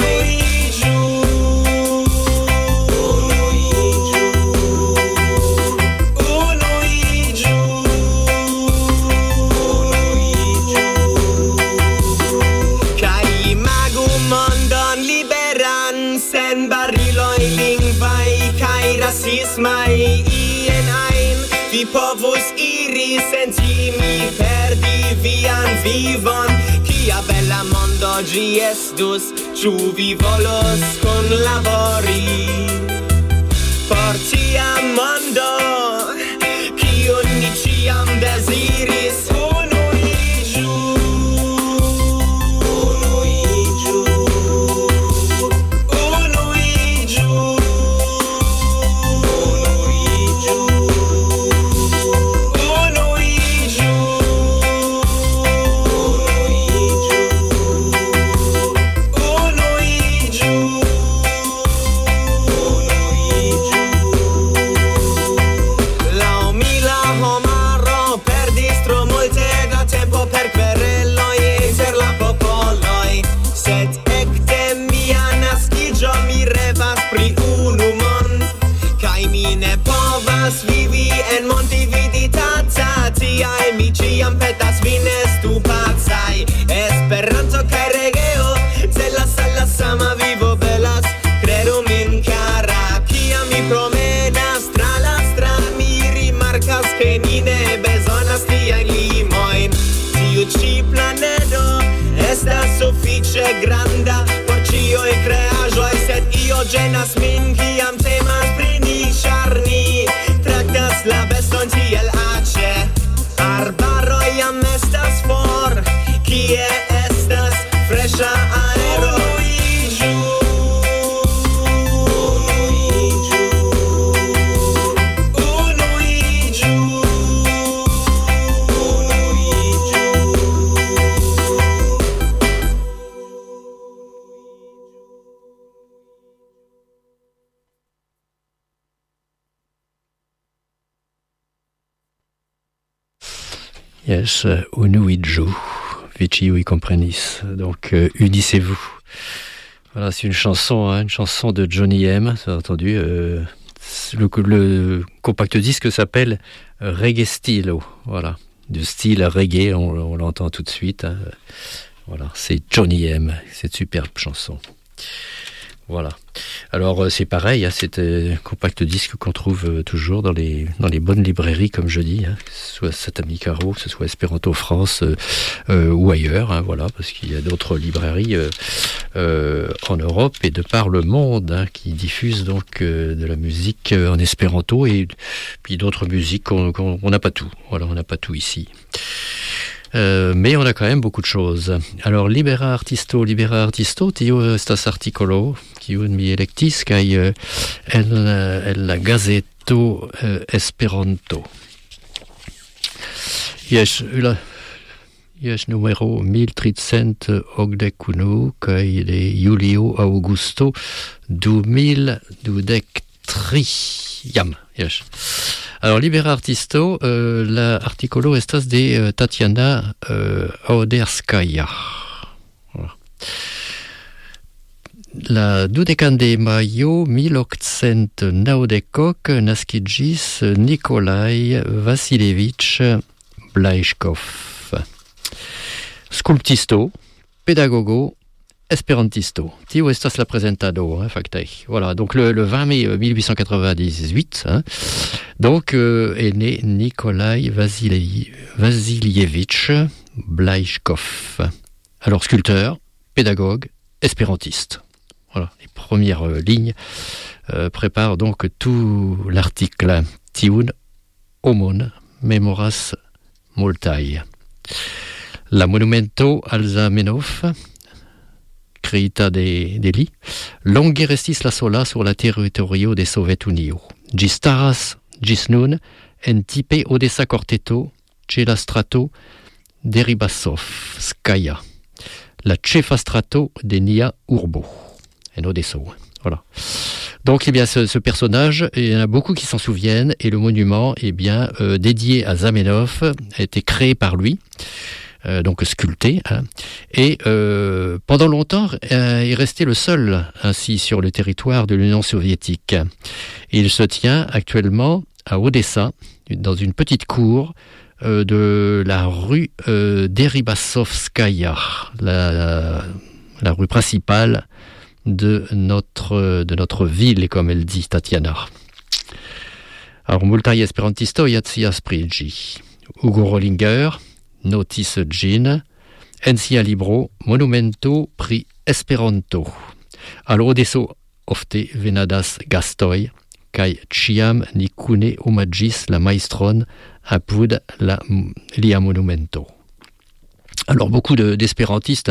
Rasismai ien ein, vi povus iri senti mi perdi vian vivon. Kia bella mondo ĝi estus, ĉu vi volos kunlabori por tia mondo, kiun ni ĉiam deziris. Vivi en mondividitata, tial mi ĉiam petas vin estu pacaj. Esperanto kaj regeo celas al la sama vivo belas, kredu min kara. Kiam mi promenas tra la stran, mi rimarkas ke ni ne bezonas tiajn limojn. Tiu ĉi planedo estas sufiĉe granda por ĉiuj kreaĵoj, sed io ĝenas min kiam temas pri ni, ĉar ni traktas la beston tiel aĉe. Arbaroj jam estas for, kie estas freŝa aero. Yes, unuiĝu, vi ĉiuj komprenis. Donc, unissez-vous. Voilà, c'est une chanson de Johnny M, vous avez entendu. Le compact disque s'appelle Reggae Stylo. Voilà, du style reggae, on l'entend tout de suite. Hein. Voilà, c'est Johnny M, cette superbe chanson. Voilà. Alors c'est pareil, hein, c'est un compact disque qu'on trouve toujours dans les bonnes librairies, comme je dis, hein, que ce soit Satami Caro, que ce soit Espéranto France ou ailleurs, hein, voilà, parce qu'il y a d'autres librairies en Europe et de par le monde, hein, qui diffusent donc de la musique en espéranto et puis d'autres musiques qu'on n'a pas tout. Voilà, on n'a pas tout ici. Mais on a quand même beaucoup de choses. Alors, libera artisto, tio estas articolo, kiun mi electis, kai en la gazeto Esperanto. Yes, numero 1381, kai de Julio Augusto 2023. Jam, yes. Alors, libera artisto, la articolo estas de Tatiana Auderskaya. Voilà. La 12 de majo 1890 naskiĝis Nikolaj Vasilevich Blajkov. Sculptisto, pédagogo, espérantisto. Tio estas la presentado, fakte. Voilà, donc le 20 mai 1898, donc est né Nikolaj Vasilievich Blajkov. Alors, sculpteur, pédagogue, espérantiste. Voilà, les premières lignes préparent donc tout l'article. Tiun homon memoras multaj. La monumento al Zamenhof, creita de li, longe restis la sola sur la territorio de Sovetunio. Ĝi staras ĝis nun en tipe Odessa Quarteto ĉe la strato Deribasovskaja, la ĉefa strato de nia urbo, en Odesso. Voilà. Donc, eh bien, ce personnage, il y en a beaucoup qui s'en souviennent, et le monument, eh bien, dédié à Zamenhof, a été créé par lui. Donc sculpté, et pendant longtemps est resté le seul ainsi sur le territoire de l'Union soviétique. Il se tient actuellement à Odessa, dans une petite cour de la rue Deribasovskaja, la rue principale de notre ville, comme elle dit Tatiana. Alors, multaj esperantistoj scias pri ĝi. Hugo Rollinger notis ĝin en sia libro Monumento pri Esperanto. Al Odesso ofte venadas gastoj, kaj ĉiam ni kune omaĝis la majstron apud lia monumento. Alors, beaucoup d'espérantistes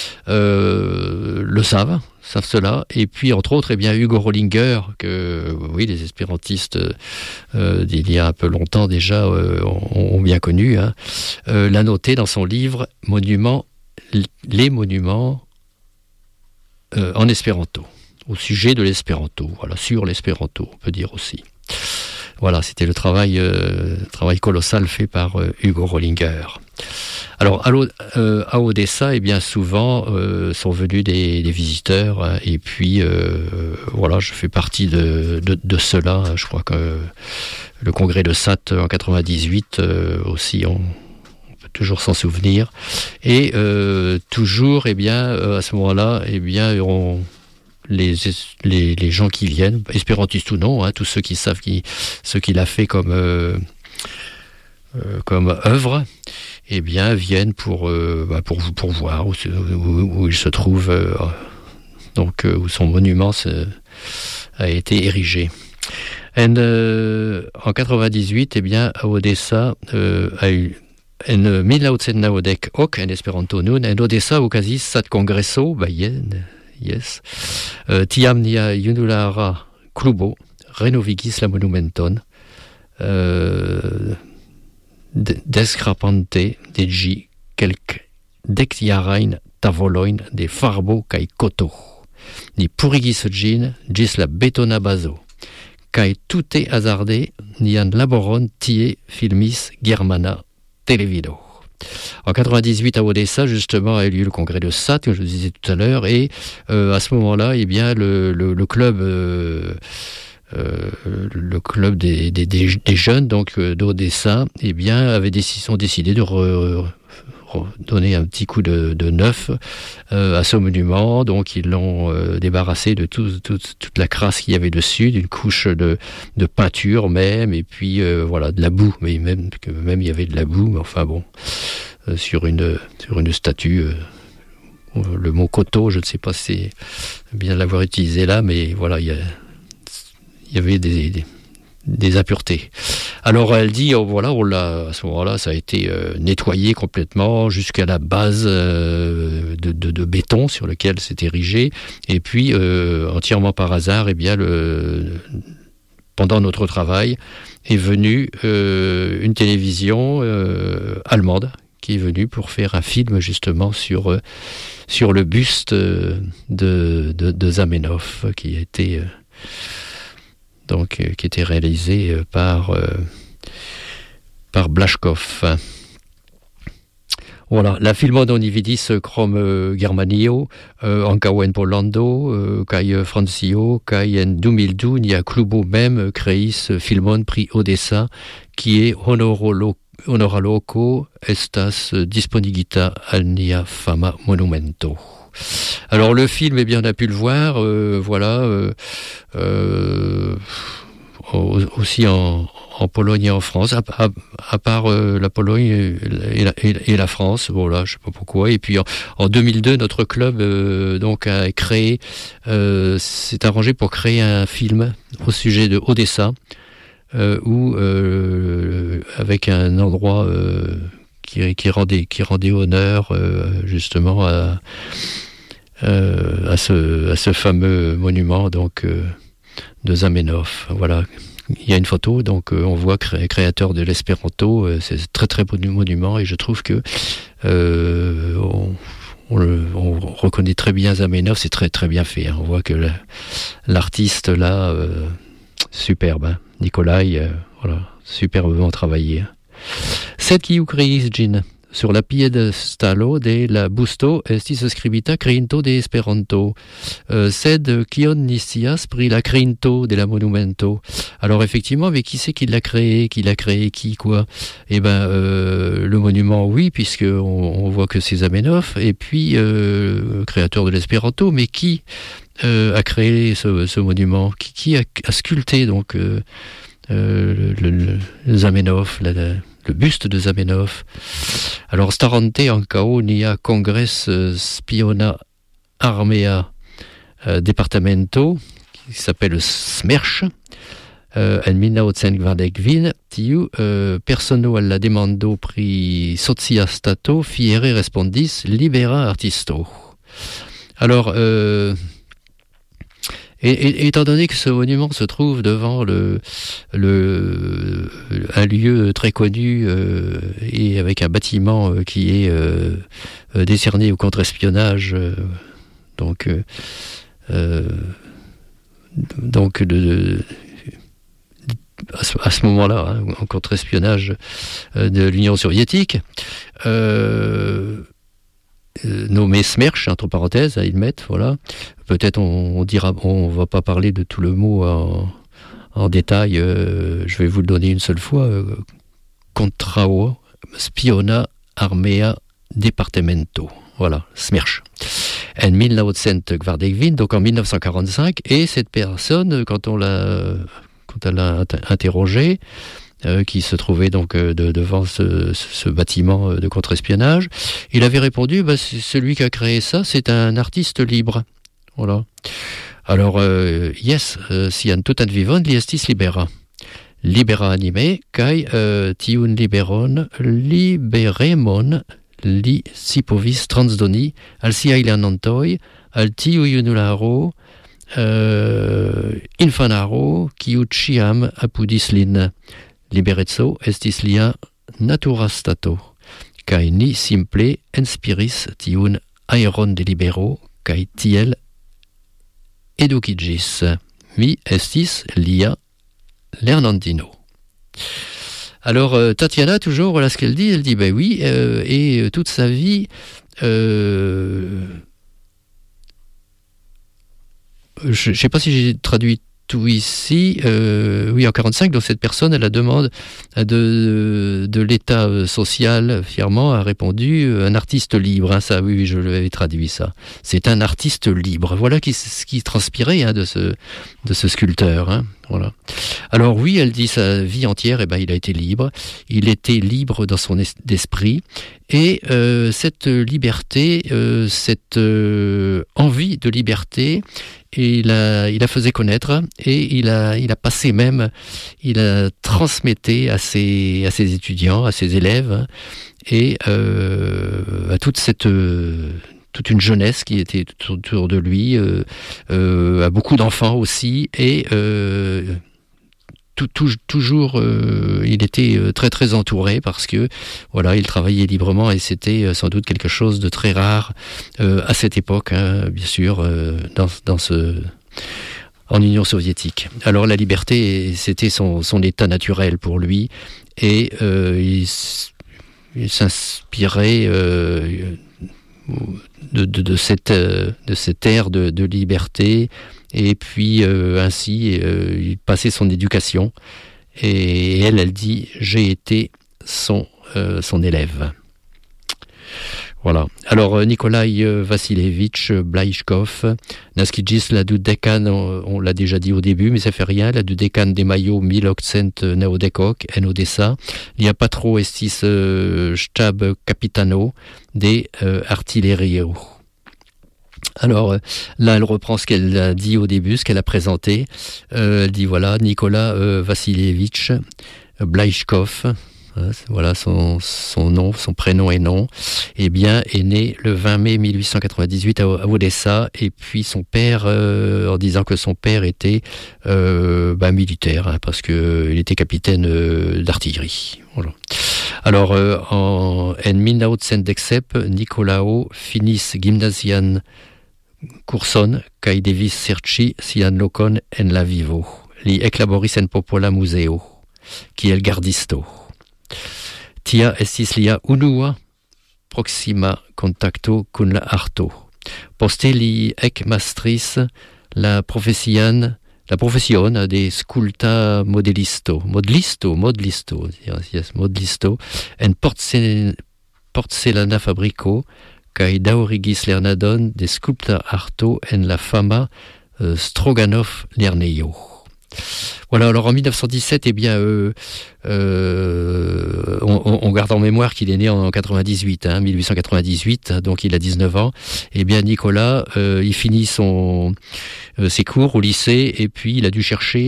le savent cela, et puis entre autres, eh bien, Hugo Rollinger, que oui, les espérantistes d'il y a un peu longtemps déjà ont bien connu, l'a noté dans son livre Les monuments en espéranto, au sujet de l'espéranto, voilà, sur l'espéranto, on peut dire aussi. Voilà, c'était le travail colossal fait par Hugo Rollinger. Alors, à Odessa, eh bien, souvent, sont venus des visiteurs, et puis, voilà, je fais partie de cela. Je crois que le congrès de SAT en 98, aussi, on peut toujours s'en souvenir. Et toujours, eh bien, à ce moment-là, eh bien, les gens qui viennent, espérantistes ou non, tous ceux qui savent ce qu'il a fait comme œuvre, eh bien, viennent pour voir où il se trouve, donc où son monument a été érigé. En 98, eh bien, à Odessa, en 1990 ok, en Esperanto nun, en Odessa okazis SAT kongreso, yes. Tiam nia junulara klubo renovigis la monumenton, deskrapante de ĝi dekjarajn tavolojn de farbo kaj koto. Ni purigis ĝin ĝis la betona bazo, kaj tute hazarde nian laboron tie filmis germana televido. En 98 à Odessa, justement, a eu lieu le congrès de SAT, comme je le disais tout à l'heure, et à ce moment-là, eh bien, le club des jeunes, donc d'Odessa, eh bien, ont décidé de donner un petit coup de neuf à ce monument. Donc ils l'ont débarrassé de toute la crasse qu'il y avait dessus, d'une couche de peinture même, et puis voilà, de la boue, mais même il y avait de la boue, mais enfin bon, sur une statue, le mot koto, je ne sais pas si c'est bien de l'avoir utilisé là, mais voilà, il y avait des impuretés. Alors elle dit, voilà, à ce moment-là, ça a été nettoyé complètement jusqu'à la base de béton sur lequel c'est érigé. Et puis, entièrement par hasard, eh bien, pendant notre travail, est venue une télévision allemande qui est venue pour faire un film justement sur le buste de Zamenhof qui était réalisé par Blaschkopf. Voilà, la filmon oni vidis krom Germanio, ankaŭ en Pollando, kaj Francio, kaj en 2012 nia klubo mem kreis filmon pri Odessa, kie honora loko estas disponigita al nia fama monumento. Alors le film, eh bien, on a pu le voir, aussi en Pologne et en France, à part la Pologne et la France, bon là, je sais pas pourquoi. Et puis en 2002, notre club donc a créé, s'est arrangé pour créer un film au sujet de Odessa, où avec un endroit qui rendait honneur justement à ce fameux monument donc de Zamenhof. Voilà. Il y a une photo, donc on voit créateur de l'espéranto, c'est un très très beau monument et je trouve que on reconnaît très bien Zamenhof, c'est très très bien fait. Hein. On voit que l'artiste là, superbe, hein. Nikolai, voilà, superbement travaillé. Sed kiu kreis ĝin? Sur la piedestalo de la busto estis skribita kreinto de Esperanto. Sed kion ni scias pri la kreinto de la monumento? Alors effectivement, mais qui c'est qui l'a créé? Qui l'a créé qui, quoi? Eh ben, le monument, oui, puisque on voit que c'est Zamenhof, et puis créateur de l'espéranto, mais qui a créé ce monument? Qui a sculpté donc le Zamenhof, le buste de Zamenhof? Alors starante ankaŭ nia Congress Spiona Armea Departamento, qui s'appelle SMERSH, en 1942, tiu persono al la demando pri socia stato fiere respondis libera artisto. Alors et étant donné que ce monument se trouve devant un lieu très connu et avec un bâtiment qui est décerné au contre-espionnage, donc à ce moment-là, hein, en contre-espionnage de l'Union soviétique, nommé SMERSH, entre parenthèses, ils mettent, voilà. Peut-être on va pas parler de tout le mot en détail, je vais vous le donner une seule fois. Contrao Spiona Armea Departamento, voilà, SMERSH. En 1945, donc en 1945, et cette personne, quand elle l'a interrogée, qui se trouvait donc devant ce bâtiment de contre-espionnage, il avait répondu, celui qui a créé ça, c'est un artiste libre. Voilà. Alors, yes, sian tutan vivon li estis libera. Libera anime, kai tiun liberemon li si povis transdoni al siaj lernantoj, al tiu junularo, infanaro, kiu ĉiam apudis lin. Liberezzo estis lia natura stato, kai ni simple inspiris tiun aeron de libero, kai tiel edukiĝis. Mi estis lia lernantino. Alors Tatiana, toujours, voilà ce qu'elle dit. Elle dit, ben oui, et toute sa vie, je ne sais pas si j'ai traduit tout ici, oui, en 45, donc cette personne, à la demande de l'État social, fièrement, a répondu un artiste libre. Hein, ça, oui, je l'avais traduit ça. C'est un artiste libre. Voilà ce qui transpirait, hein, de ce sculpteur. Hein, voilà. Alors oui, elle dit sa vie entière, il a été libre. Il était libre dans son esprit. Et cette liberté, cette envie de liberté il a faisait connaître et il a passé même, il a transmetté à ses étudiants, à ses élèves et à toute une jeunesse qui était autour de lui, à beaucoup d'enfants aussi et toujours, il était très très entouré parce que voilà, il travaillait librement et c'était sans doute quelque chose de très rare à cette époque, hein, bien sûr, en Union soviétique. Alors la liberté, c'était son état naturel pour lui et il s'inspirait de cette ère de liberté. Et puis ainsi, il passait son éducation. Et elle dit, j'ai été son élève. Voilà. Alors Nikolai Vassilievitch Blaïchkov, naskidjis la Dudekan, on l'a déjà dit au début, mais ça fait rien. La Dudekan des Mayo 1800 naodekok en Odessa. Il y a pas trop estis stab capitano des artillerio. Alors là, elle reprend ce qu'elle a dit au début, ce qu'elle a présenté. Elle dit voilà, Nicolas Vassilievitch Blaïchkov, voilà son nom, son prénom et nom, eh bien, est né le 20 mai 1898 à Odessa. Et puis son père, en disant que son père était militaire, hein, parce que il était capitaine d'artillerie. Voilà. Alors en 1917, Nicolao finis gymnasian Curson kai devis serĉi sian lokon en la vivo. Li eklaboris en Popola Muzeo, kiel gardisto. Tia estis lia unua proxima kontakto kun la arto. Poste li ekmastris la profesion de sculpta modelisto, en porcelana fabrico, kaj daŭrigis lernadon de sculpta arto en la fama Stroganov lernejo. Voilà, alors en 1917, eh bien, on garde en mémoire qu'il est né en 98, 1898, donc il a 19 ans. Eh bien, Nicolas, il finit ses cours au lycée et puis il a dû chercher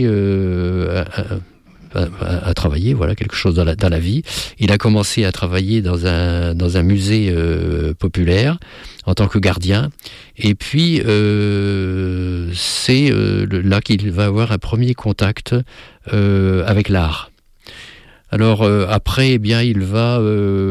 à travailler, voilà, quelque chose dans la vie. Il a commencé à travailler dans un musée populaire en tant que gardien. Et puis c'est là qu'il va avoir un premier contact avec l'art. Alors après, eh bien, il va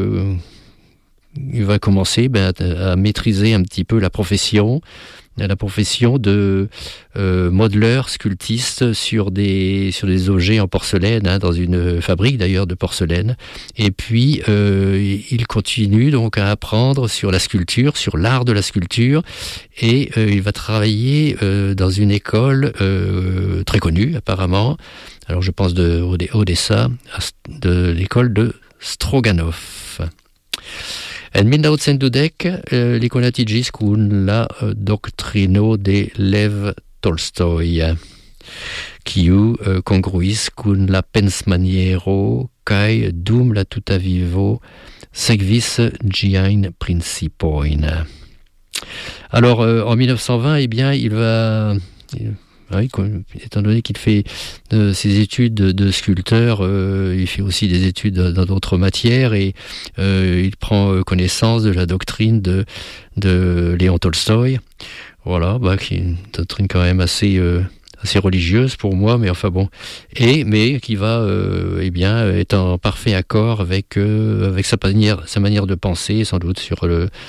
commencer à maîtriser un petit peu la profession de modeleur, sculptiste sur des objets en porcelaine, dans une fabrique d'ailleurs de porcelaine. Et puis il continue donc à apprendre sur la sculpture, sur l'art de la sculpture, et il va travailler dans une école très connue apparemment. Alors je pense de Odessa, de l'école de Stroganov. En 1912 li konatiĝis kun la doktrino de Lev Tolstoj, kiu kongruis kun la pensmaniero kaj dum la tuta vivo sekvis ĝiajn principojn. Alors en 1920, eh bien, il va... Oui, étant donné qu'il fait ses études de sculpteur, il fait aussi des études dans d'autres matières et il prend connaissance de la doctrine de Léon Tolstoï. Voilà, qui est une doctrine quand même assez religieuse pour moi, mais enfin bon, mais qui va être en parfait accord avec sa manière de penser, sans doute sur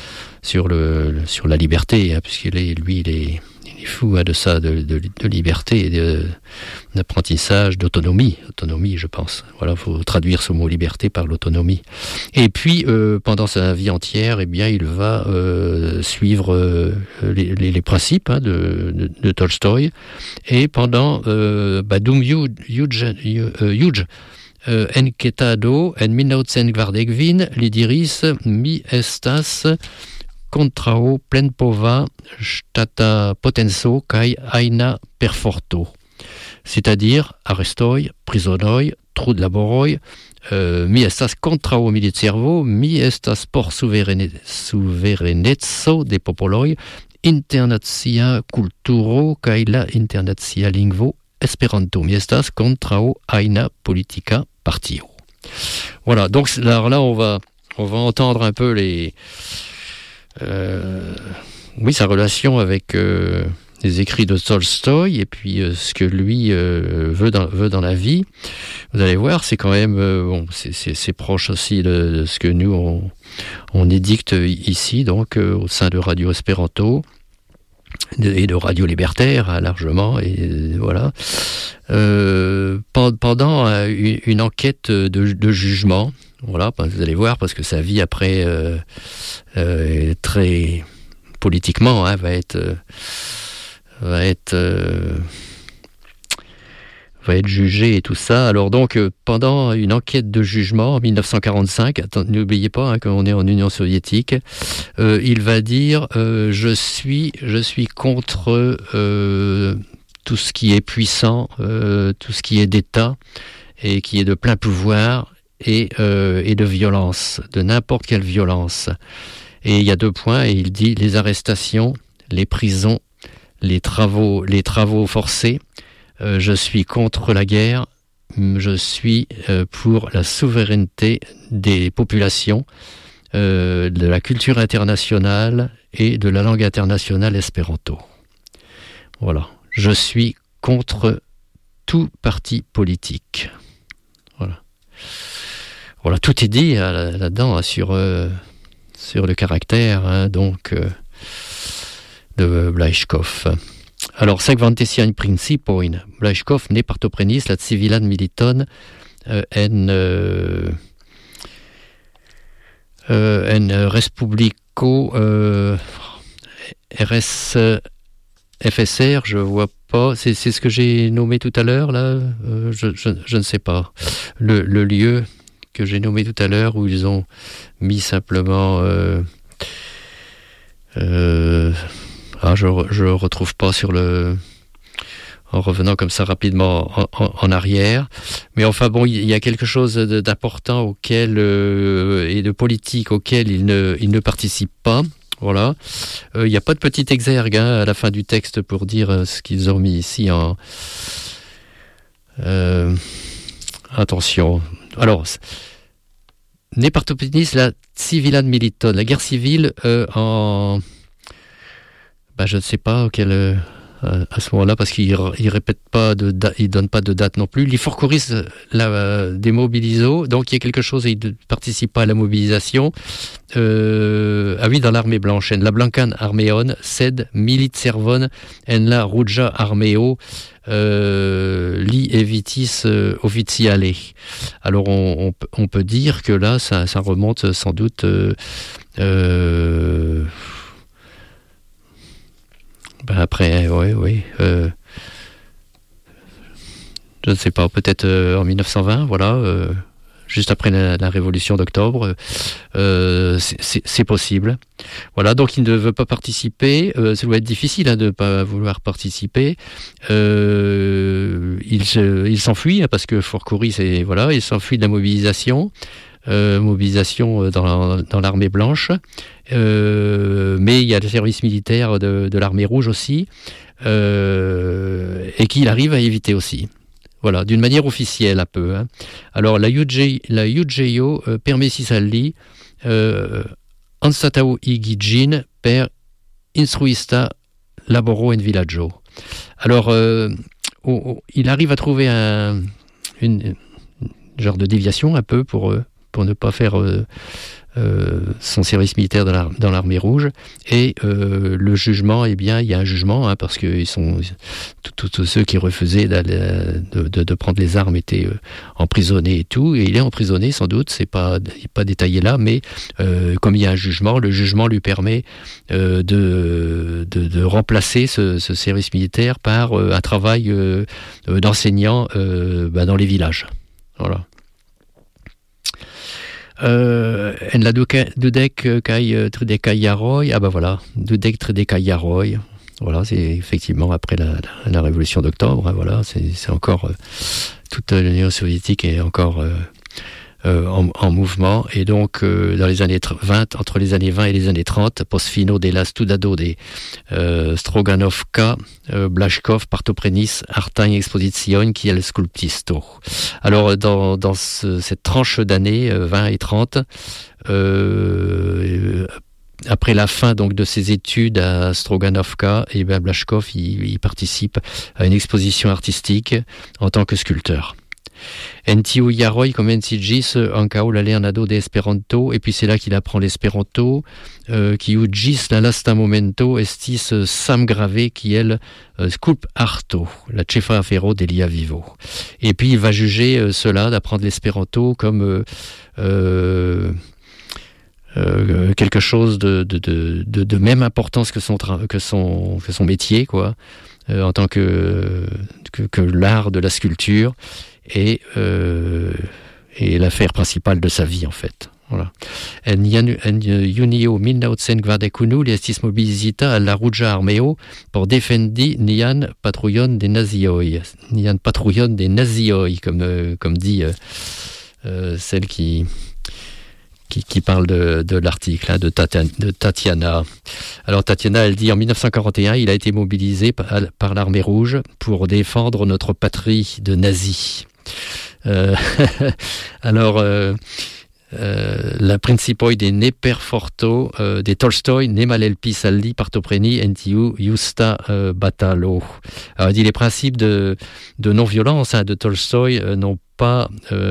la liberté, puisqu'il est fou de ça, de liberté et d'apprentissage, d'autonomie, je pense. Voilà, faut traduire ce mot liberté par l'autonomie. Et puis pendant sa vie entière, eh bien, il va suivre les principes de Tolstoï. Et pendant dum huge enketado en 1922 li diris mi estas kontraŭ plenpova ŝtata potenco kaj ajna perforto. C'est-à-dire arestoj, prizonoj, trudlaboroj, mi estas kontraŭ militservo, mi estas por suvereneco de popoloj internacia kulturo kaj la internacia lingvo Esperanto. Mi estas kontraŭ ajna politika partio. Voilà, donc alors là on va entendre un peu sa relation avec les écrits de Tolstoï et puis ce que lui veut dans la vie. Vous allez voir, c'est quand même c'est proche aussi de ce que nous on édicte ici, donc au sein de Radio Espéranto et de Radio Libertaire largement, et voilà. Pendant une enquête de jugement, voilà, vous allez voir, parce que sa vie après très politiquement va être jugé et tout ça. Alors donc, pendant une enquête de jugement en 1945, n'oubliez pas qu'on est en Union soviétique, il va dire je suis contre tout ce qui est puissant, tout ce qui est d'État et qui est de plein pouvoir et de violence, de n'importe quelle violence. Et il y a 2 points, et il dit les arrestations, les prisons, les travaux forcés. Je suis contre la guerre, je suis pour la souveraineté des populations, de la culture internationale et de la langue internationale espéranto. Voilà, je suis contre tout parti politique. Voilà, tout est dit là-dedans sur le caractère donc de Blaškov. Alors, sekvante siajn principojn, Blaškov ne partoprenis la civilan militon en Respubliko FSR, je vois pas, c'est ce que j'ai nommé tout à l'heure, là, je ne sais pas. Le lieu que j'ai nommé tout à l'heure, où ils ont mis simplement... je retrouve pas en revenant comme ça rapidement en arrière. Mais enfin bon, il y a quelque chose d'important auquel et de politique auquel il ne participe pas. Voilà. Il n'y a pas de petit exergue à la fin du texte pour dire ce qu'ils ont mis ici en... attention. Alors, ne partoprenis la civilan militon, la guerre civile en... je ne sais pas quelle à ce moment-là, parce qu'il répète pas il donne pas de date non plus. Il forcoris des mobiliso, donc il y a quelque chose et il ne participe pas à la mobilisation. Dans l'armée blanche, en la Blancan armeon, sed milit servon en la Ruja armeo li evitis officiale. Alors on peut dire que là ça remonte sans doute après, oui. Je ne sais pas, peut-être en 1920, voilà, juste après la révolution d'octobre, c'est possible. Voilà, donc il ne veut pas participer. Ça doit être difficile de ne pas vouloir participer. Il s'enfuit, parce que Forcouri, il s'enfuit de la mobilisation. Mobilisation dans l'armée blanche, mais il y a le service militaire de l'armée rouge aussi, et qu'il arrive à éviter aussi. Voilà, d'une manière officielle un peu. Alors la UGIO permesis al li anstatau igi gin per instruista laboro en villaggio. Alors il arrive à trouver une genre de déviation un peu pour ne pas faire son service militaire dans l'armée rouge. Et le jugement, il y a un jugement, parce que tous ceux qui refusaient de prendre les armes étaient emprisonnés et tout. Et il est emprisonné, sans doute, c'est pas détaillé là, mais comme il y a un jugement, le jugement lui permet de remplacer ce service militaire par un travail d'enseignant dans les villages. Voilà. En la dudek kai tridek jaroj, voilà, dudek tridek jaroj. Voilà, c'est effectivement après la révolution d'octobre, voilà, c'est encore toute l'Union soviétique est encore en mouvement. Et donc, dans les années 20, entre les années 20 et les années 30, Posfino della Studado de Stroganovka, Blashkov, Partoprenis, Artain Exposition, qui est le sculptisto. Alors, dans cette tranche d'années 20 et 30, après la fin donc de ses études à Stroganovka, et ben Blashkov il participe à une exposition artistique en tant que sculpteur. Entiu Yaroi comencigis ankaŭ la lernado de Esperanto, et puis c'est là qu'il apprend l'espéranto, kiu ĝis la lasta momento estis samgrave kiel sculp arto, la ĉefa afero de lia vivo. Et puis il va juger cela d'apprendre l'espéranto comme quelque chose de même importance que son métier, quoi, en tant que l'art de la sculpture et l'affaire principale de sa vie, en fait. Voilà. En junio 1941 li estis mobilizita al la Ruĝa Armeo por defendi nian patrujon de nazioj. Nian patrujon de nazioj, comme dit celle qui parle de l'article, de Tatiana. Alors Tatiana, elle dit, en 1941, il a été mobilisé par l'armée rouge pour défendre notre patrie de nazis. Alors, la principoi de ne perforto de Tolstoï ne malhelpi saldi partopreni en tiu justa batalo. Alors, il dit, les principes de non-violence de Tolstoï n'ont pas...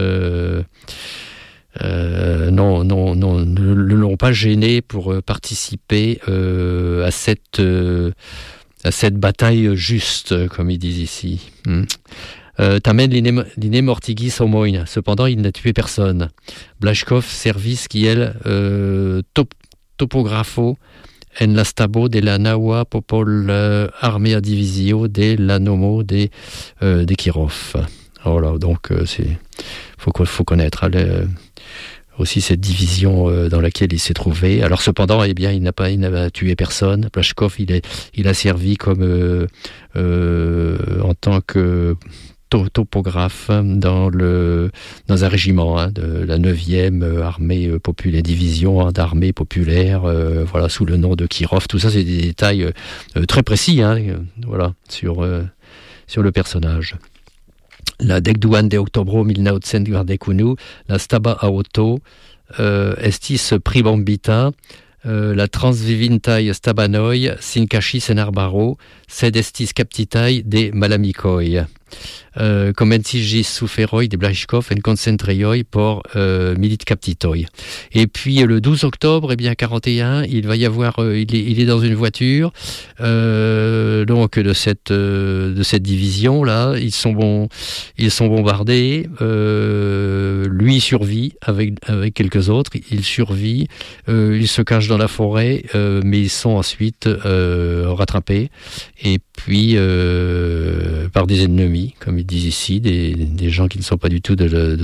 ne l'ont pas gêné pour participer à cette bataille juste, comme ils disent ici. Tamen li mortigis homojn. Cependant, il n'a tué personne. Blashkov servis kiel topografo en la stabo de la naŭa popol-armea divizio de la nomo de Kirov. Voilà, donc faut connaître aussi cette division dans laquelle il s'est trouvé. Alors cependant, eh bien, il n'a pas tué personne. Blashkov, il a servi comme en tant que topographe dans un régiment de la 9e armée populaire, division d'armée populaire, voilà, sous le nom de Kirov. Tout ça, c'est des détails très précis, voilà, sur le personnage. La 12 de oktobro 1941, la staba auto estis pribombita, la transvivintaj stabanoj sin kaŝis en arbaro, sed estis kaptitaj de malamikoj. Komenciĝis suferoj de Blashkov en koncentrejoj por militkaptitoj. Et puis le 12 octobre, eh bien 41, il va y avoir, il est dans une voiture, donc de cette division là, ils sont bombardés. Lui survit avec quelques autres, il survit, il se cache dans la forêt, mais ils sont ensuite rattrapés et puis par des ennemis, comme ils disent ici, des gens qui ne sont pas du tout de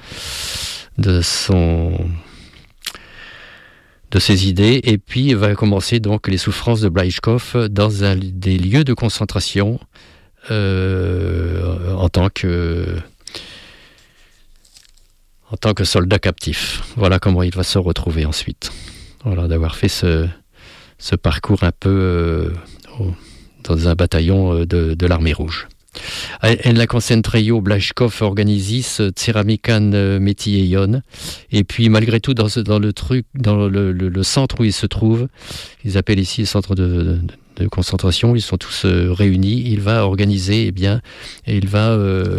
ses idées. Et puis va commencer donc les souffrances de Blashkov dans des lieux de concentration en tant que soldat captif. Voilà comment il va se retrouver ensuite. Voilà, d'avoir fait ce parcours un peu dans un bataillon de l'armée rouge. En la concentrejo Blashkov organizis ceramican metiejon, et puis malgré tout dans le centre où il se trouve, ils appellent ici le centre de concentration, ils sont tous réunis, il va organiser, et il va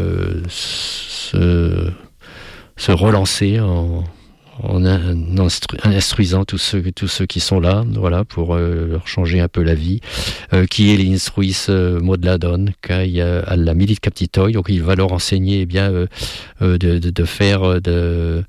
se relancer en instruisant tous ceux qui sont là, voilà, pour leur changer un peu la vie, qui est l'instruis modladon kai alla militkaptitoj, donc il va leur enseigner de faire de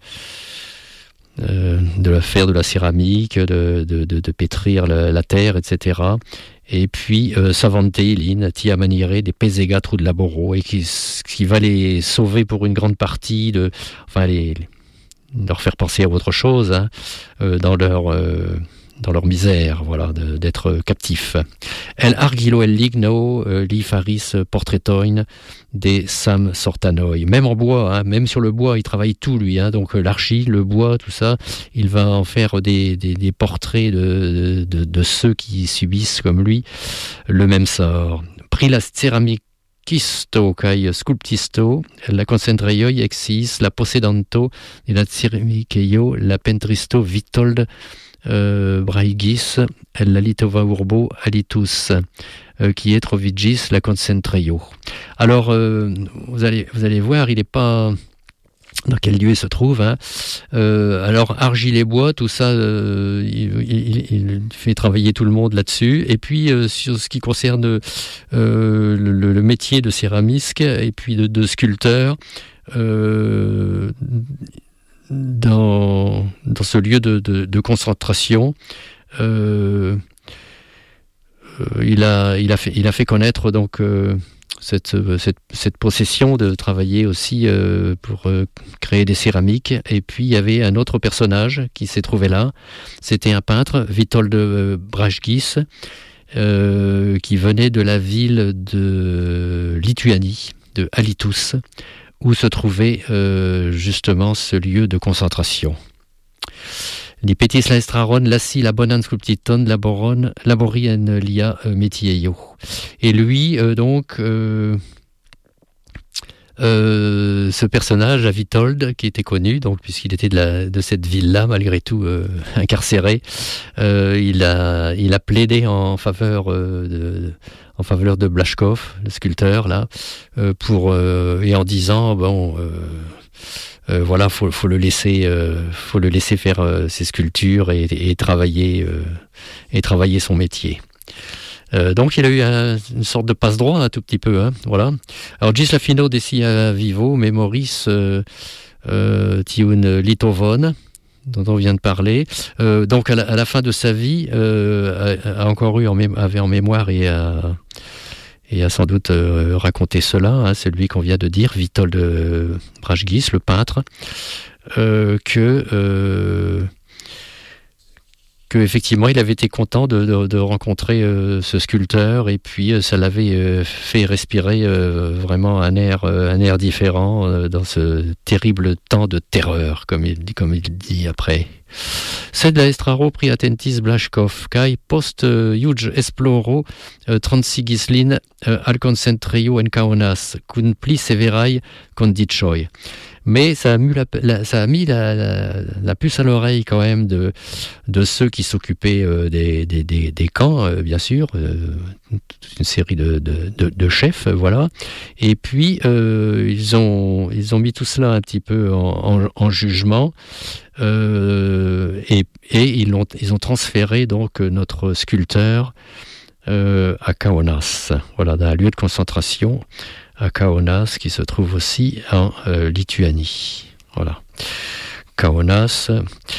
la céramique, de pétrir la terre, etc. Et puis savante ilin tia maniere de pesega trud laboro, et qui va les sauver pour une grande partie leur faire penser à autre chose, dans misère, voilà, d'être captifs. El argilo el ligno li faris portretoin des Sam Sortanoi. Même en bois, hein, même sur le bois, il travaille tout lui. Hein, donc l'argile, le bois, tout ça, il va en faire des portraits de ceux qui subissent comme lui le même sort. Pri la ceramikisto kai sculptisto, la concentreioi exis la possedanto de la ceramikeio, la pentristo Vitold Braigis, la litova urbo alitus, qui est trovigis la concentreio. Alors, vous allez voir, il n'est pas dans quel lieu il se trouve. Hein. Alors, argile et bois, tout ça, il fait travailler tout le monde là-dessus. Et puis, sur ce qui concerne le métier de céramiste et puis de sculpteur, dans ce lieu de concentration, il a fait connaître donc cette possession de travailler aussi pour créer des céramiques. Et puis il y avait un autre personnage qui s'est trouvé là. C'était un peintre, Witold Braigis, qui venait de la ville de Lituanie, de Alytus, où se trouvait justement ce lieu de concentration. Li petis la estraron lassi la bonan sculptiton labori en lia metieio. Et lui, donc, ce personnage, Witold, qui était connu, donc puisqu'il était de cette ville-là, malgré tout incarcéré, il a plaidé en faveur de Blaškov, le sculpteur là, et en disant voilà, faut le laisser faire ses sculptures et travailler son métier. Donc il a eu une sorte de passe-droit un tout petit peu, hein, voilà. Alors Gis la fino desi vivo memoris tiun litovon, dont on vient de parler. Donc à la fin de sa vie, avait en mémoire et a sans doute raconté cela, hein, celui qu'on vient de dire, Witold Braigis, le peintre, que effectivement il avait été content de rencontrer ce sculpteur, et puis ça l'avait fait respirer vraiment un air différent dans ce terrible temps de terreur, comme il dit après. Sed la estraro pri attentis Blaškov, kai post huge esploro transigis lin al concentreio en Kaunas, kun pli severai condicioi. Mais ça a mis la puce à l'oreille quand même de ceux qui s'occupaient des camps, bien sûr, une série de chefs, voilà. Et puis ils ont mis tout cela un petit peu en jugement, et ils ont transféré donc notre sculpteur à Kaunas, voilà, dans un lieu de concentration à Kaunas, qui se trouve aussi en Lituanie. Voilà. Kaunas,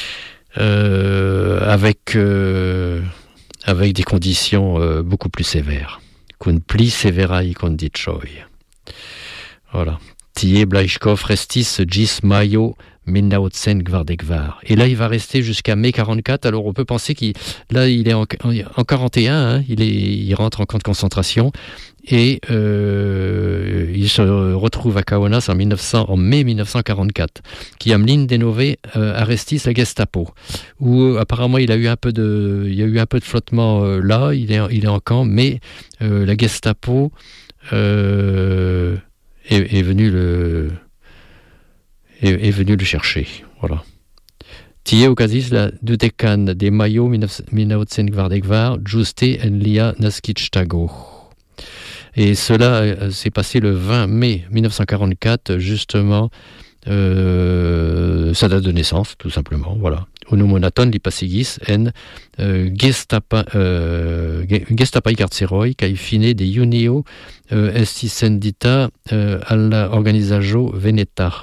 avec des conditions beaucoup plus sévères. Kun pli severai condicioi. Voilà. Tie Blaškov restis gis maio 1944. Et là, il va rester jusqu'à mai 44. Alors, on peut penser qu'il est en 41. Hein, il rentre en camp de concentration, et il se retrouve à Kaunas en mai 1944. Qui amlin denove arrestis la Gestapo, où apparemment il y a eu un peu de flottement là. Il est en camp, mais la Gestapo est venu le chercher, voilà. Tie okazis la dudekan de maio 1944 juste en lia naskiĝtago. Et cela s'est passé le 20 mai 1944, justement, sa date de naissance, tout simplement, voilà. Unumonaton li pasigis en gestapai carceroi kai fine de junio estis sendita alla organizaĵo Veneta.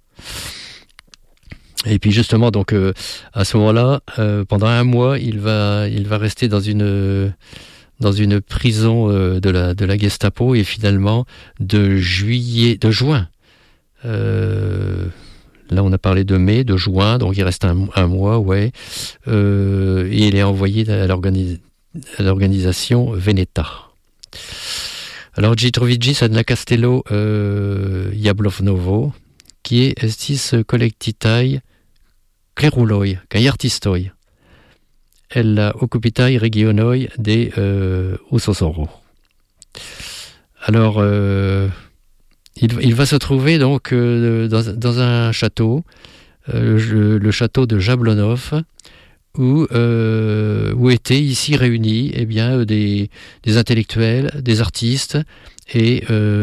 Et puis justement, donc à ce moment-là, pendant un mois, il va rester dans une prison de la Gestapo, et finalement de juin Là, on a parlé de mai, de juin, donc il reste un mois, ouais. Et il est envoyé à l'organisation Veneta. Alors, Gitrovici Sadna Castello Jablovnovo, qui est estis collectitai cleruloi, kai artistoi. Elle occupitai regionoi de Usosoro. Alors, il va se trouver donc dans un château, le château de Jablonov, où étaient ici réunis des intellectuels, des artistes et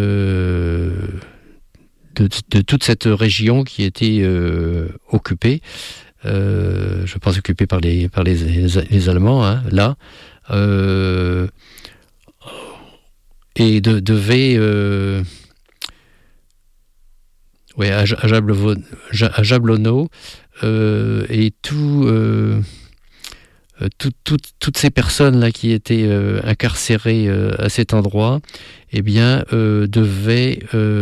de toute cette région qui était occupée, je pense occupée par les Allemands, hein, là, et devait à Jablonno, et toutes ces personnes là qui étaient incarcérées à cet endroit, devaient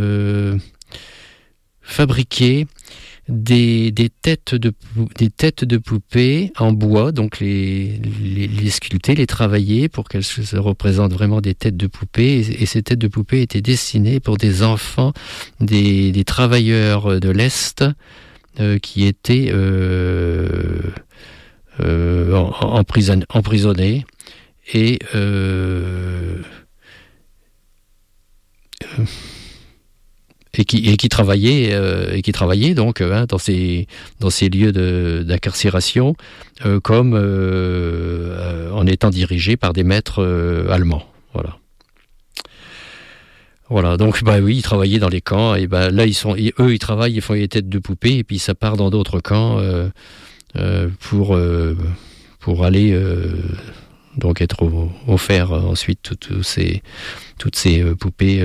fabriquer des têtes de poupées en bois, donc les sculpter, les travailler pour qu'elles se représentent vraiment des têtes de poupées, et ces têtes de poupées étaient destinées pour des enfants des travailleurs de l'Est qui étaient emprisonnés et qui travaillaient donc dans ces lieux d'incarcération comme en étant dirigés par des maîtres allemands. Voilà, donc oui, ils travaillaient dans les camps, et là ils travaillent, ils font les têtes de poupées, et puis ça part dans d'autres camps pour aller donc être offert ensuite toutes ces poupées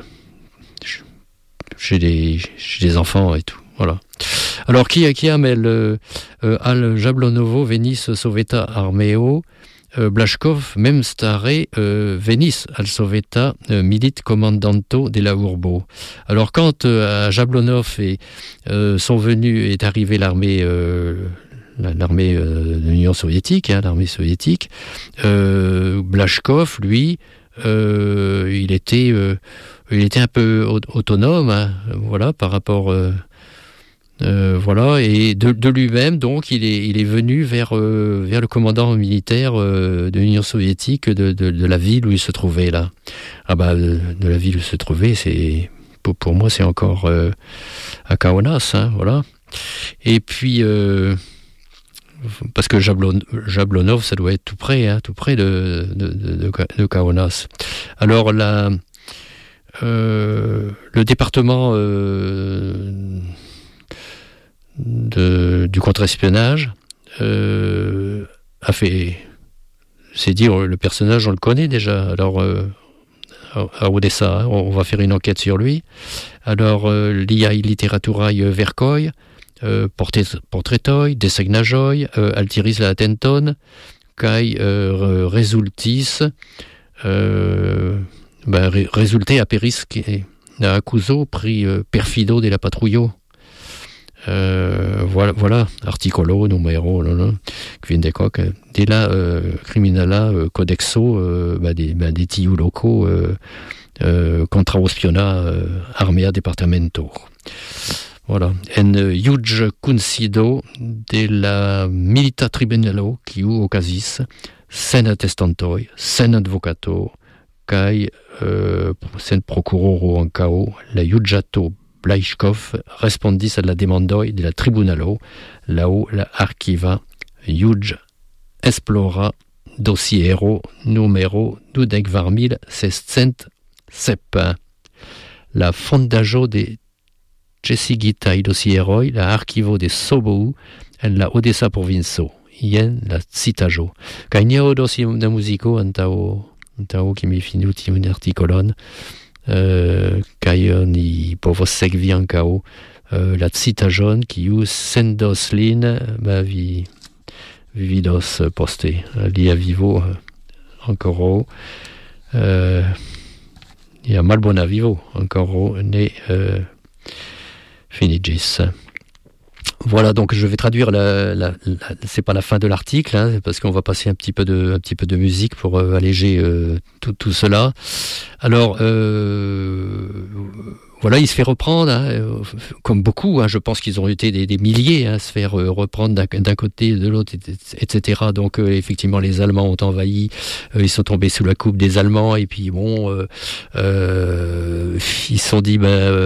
chez des enfants et tout. Voilà. Alors qui amène al Jablonovo venis soveta armeo Blashkov même stare venis al soveta milit commandanto de la urbo. Alors quand à Jablonov est arrivée l'armée de l'Union soviétique, hein, l'armée soviétique, Blashkov, lui, il était un peu autonome, hein, voilà, par rapport et de lui-même, donc il est venu vers le commandant militaire de l'Union soviétique de la ville où il se trouvait là. De la ville où il se trouvait, c'est pour moi c'est encore à Kaunas, hein, voilà. Et puis parce que Jablonov, ça doit être tout près de Kaunas. Alors le département du contre-espionnage c'est dire, le personnage on le connaît déjà. Alors à Odessa, hein, on va faire une enquête sur lui. Alors liai literaturai verkoi, portretoi, desegnajoi, altiris la attenton, kai resultis résulté aperis la accuso pri perfido de la patrouille. Voilà, articolo, numero, quindecoc, de la criminala codexo, des tiu locaux contra ospiona armea departamento. Voilà. En huge consido de la milita tribunalo kiu okazis sen attestantoi, sen advocato, kai sen procuroro ancao la juĝato Blaichkov respondis ad la demandoj de la tribunalo, laŭ la arkiva juĝ esplora dosiero numero 22607. La fondaĵo de ĉesigitaj dosieroj, la arkivo de Sobou en la Odessa provinco. Jen la citaĵo. Kaj ne aŭdos iom da muziko antaŭ ke mi finu tiun artikolon. Kaj ni povos sekvi ankaŭ la citaĵon, kiu sendos lin, vi vidos poste lia vivo ankoraŭ lia malbona vivo ankoraŭ ne finiĝis. Voilà, donc je vais traduire c'est pas la fin de l'article, hein, parce qu'on va passer un petit peu de musique pour alléger tout cela. Alors, voilà, il se fait reprendre, hein, comme beaucoup, hein, je pense qu'ils ont été des milliers à se faire reprendre d'un côté, de l'autre, etc. Donc, effectivement, les Allemands ont envahi, ils sont tombés sous la coupe des Allemands, et puis bon, ils se sont dit,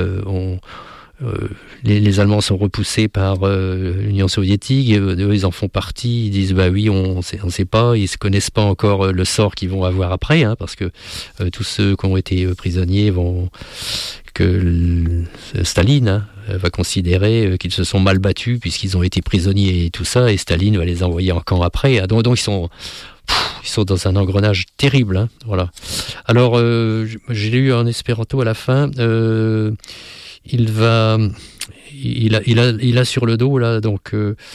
les Allemands sont repoussés par l'Union soviétique, eux ils en font partie, ils disent bah oui, on sait pas, ils se connaissent pas encore le sort qu'ils vont avoir après, hein, parce que tous ceux qui ont été prisonniers Staline, hein, va considérer qu'ils se sont mal battus puisqu'ils ont été prisonniers et tout ça, et Staline va les envoyer en camp après, hein. Donc ils sont dans un engrenage terrible, hein, voilà. Alors j'ai lu en espéranto à la fin, il a sur le dos là, donc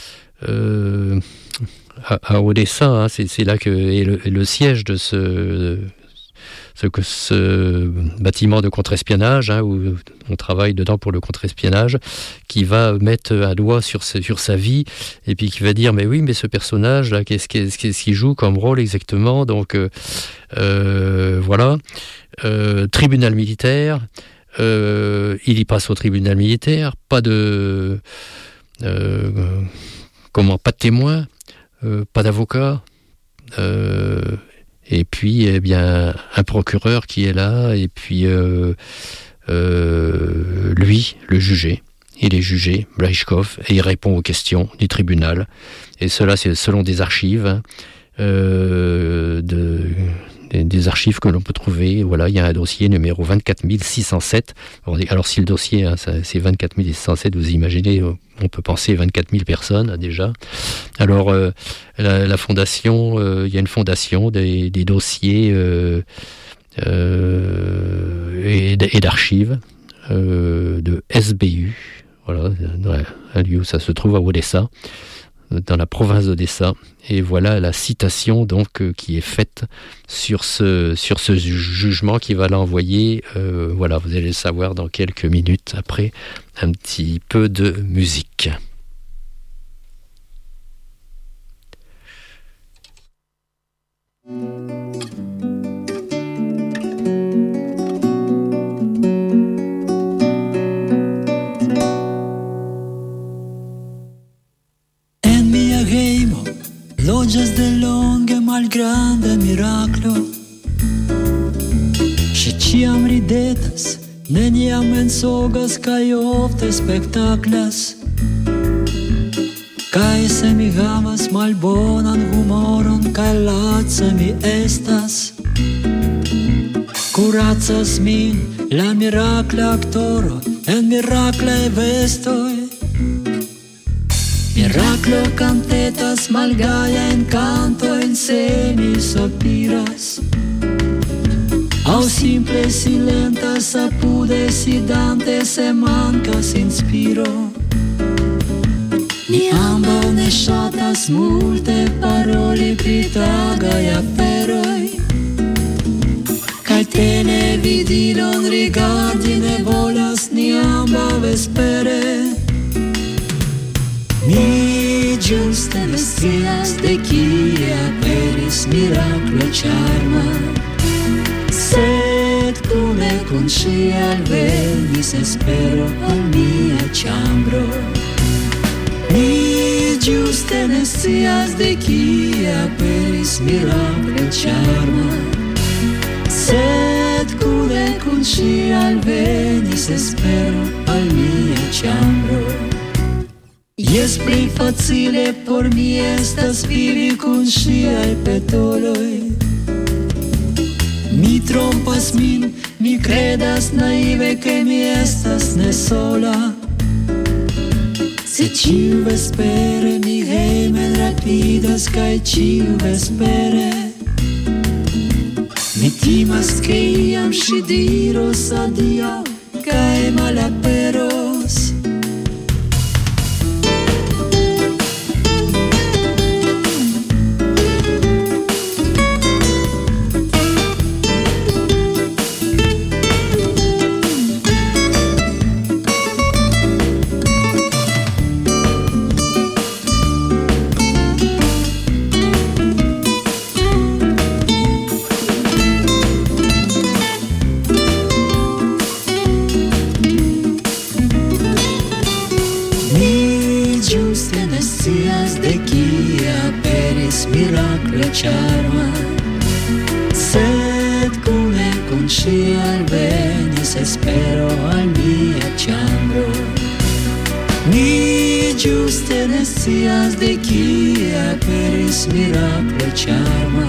à Odessa, hein, c'est là que est le siège de ce bâtiment de contre-espionnage, hein, où on travaille dedans pour le contre-espionnage, qui va mettre un doigt sur sa vie, et puis qui va dire mais oui, mais ce personnage là, qu'est-ce qu'il joue comme rôle exactement, donc voilà, tribunal militaire. Il y passe au tribunal militaire, pas de témoin, pas d'avocat, et puis eh bien un procureur qui est là, et puis lui, le jugé. Il est jugé, Blaïchkov, et il répond aux questions du tribunal. Et cela, c'est selon des archives, des archives que l'on peut trouver. Voilà, il y a un dossier numéro 24607. Alors si le dossier, hein, c'est 24607, vous imaginez, on peut penser 24 000 personnes déjà. Alors la fondation, il y a une fondation des dossiers et d'archives de SBU. Voilà, un lieu où ça se trouve à Odessa, dans la province d'Odessa, et voilà la citation donc qui est faite sur ce jugement qui va l'envoyer. Voilà, vous allez le savoir dans quelques minutes après un petit peu de musique. Loĝas de longe malgranda miraklo. Ŝi ĉiam ridetas, neniam mensogas kaj ofte spektaklas. Kaj se mi havas malbonan humoron kaj laca mi estas, kuracas min la mirakla aktoro en miraklaj vestoj. Miraklo cantetas malgajajn kantojn se mi sopiras, aŭ simple silentas apude sidante se mankas inspiro. Ni ambaŭ ne ŝatas multe paroli pri tagaj aferoj, kaj televidilon rigardi ne volas ni ambaŭ vespere. Mi ĝuste ne scias de kie aperis miraklo ĉarma, sed kune kun ŝi alvenis espero al mia ĉambro. Mi ĝuste ne scias de kie aperis miraklo ĉarma, sed kune kun ŝi alvenis espero al mia ĉambro. Jes, pli facile por mi estas vivi kun ŝiaj petoloj. Mi trompas min, mi kredas naive ke mi estas ne sola. Se ĉiu vespere mi hejmen rapidas kaj ĉiu vespere mi timas ke iam ŝi diros adiaŭ kaj malaperos. charma. Sed come con sci al venis espero al mia ciambro. Ni giuste ne scias de chia peris miraclo charma.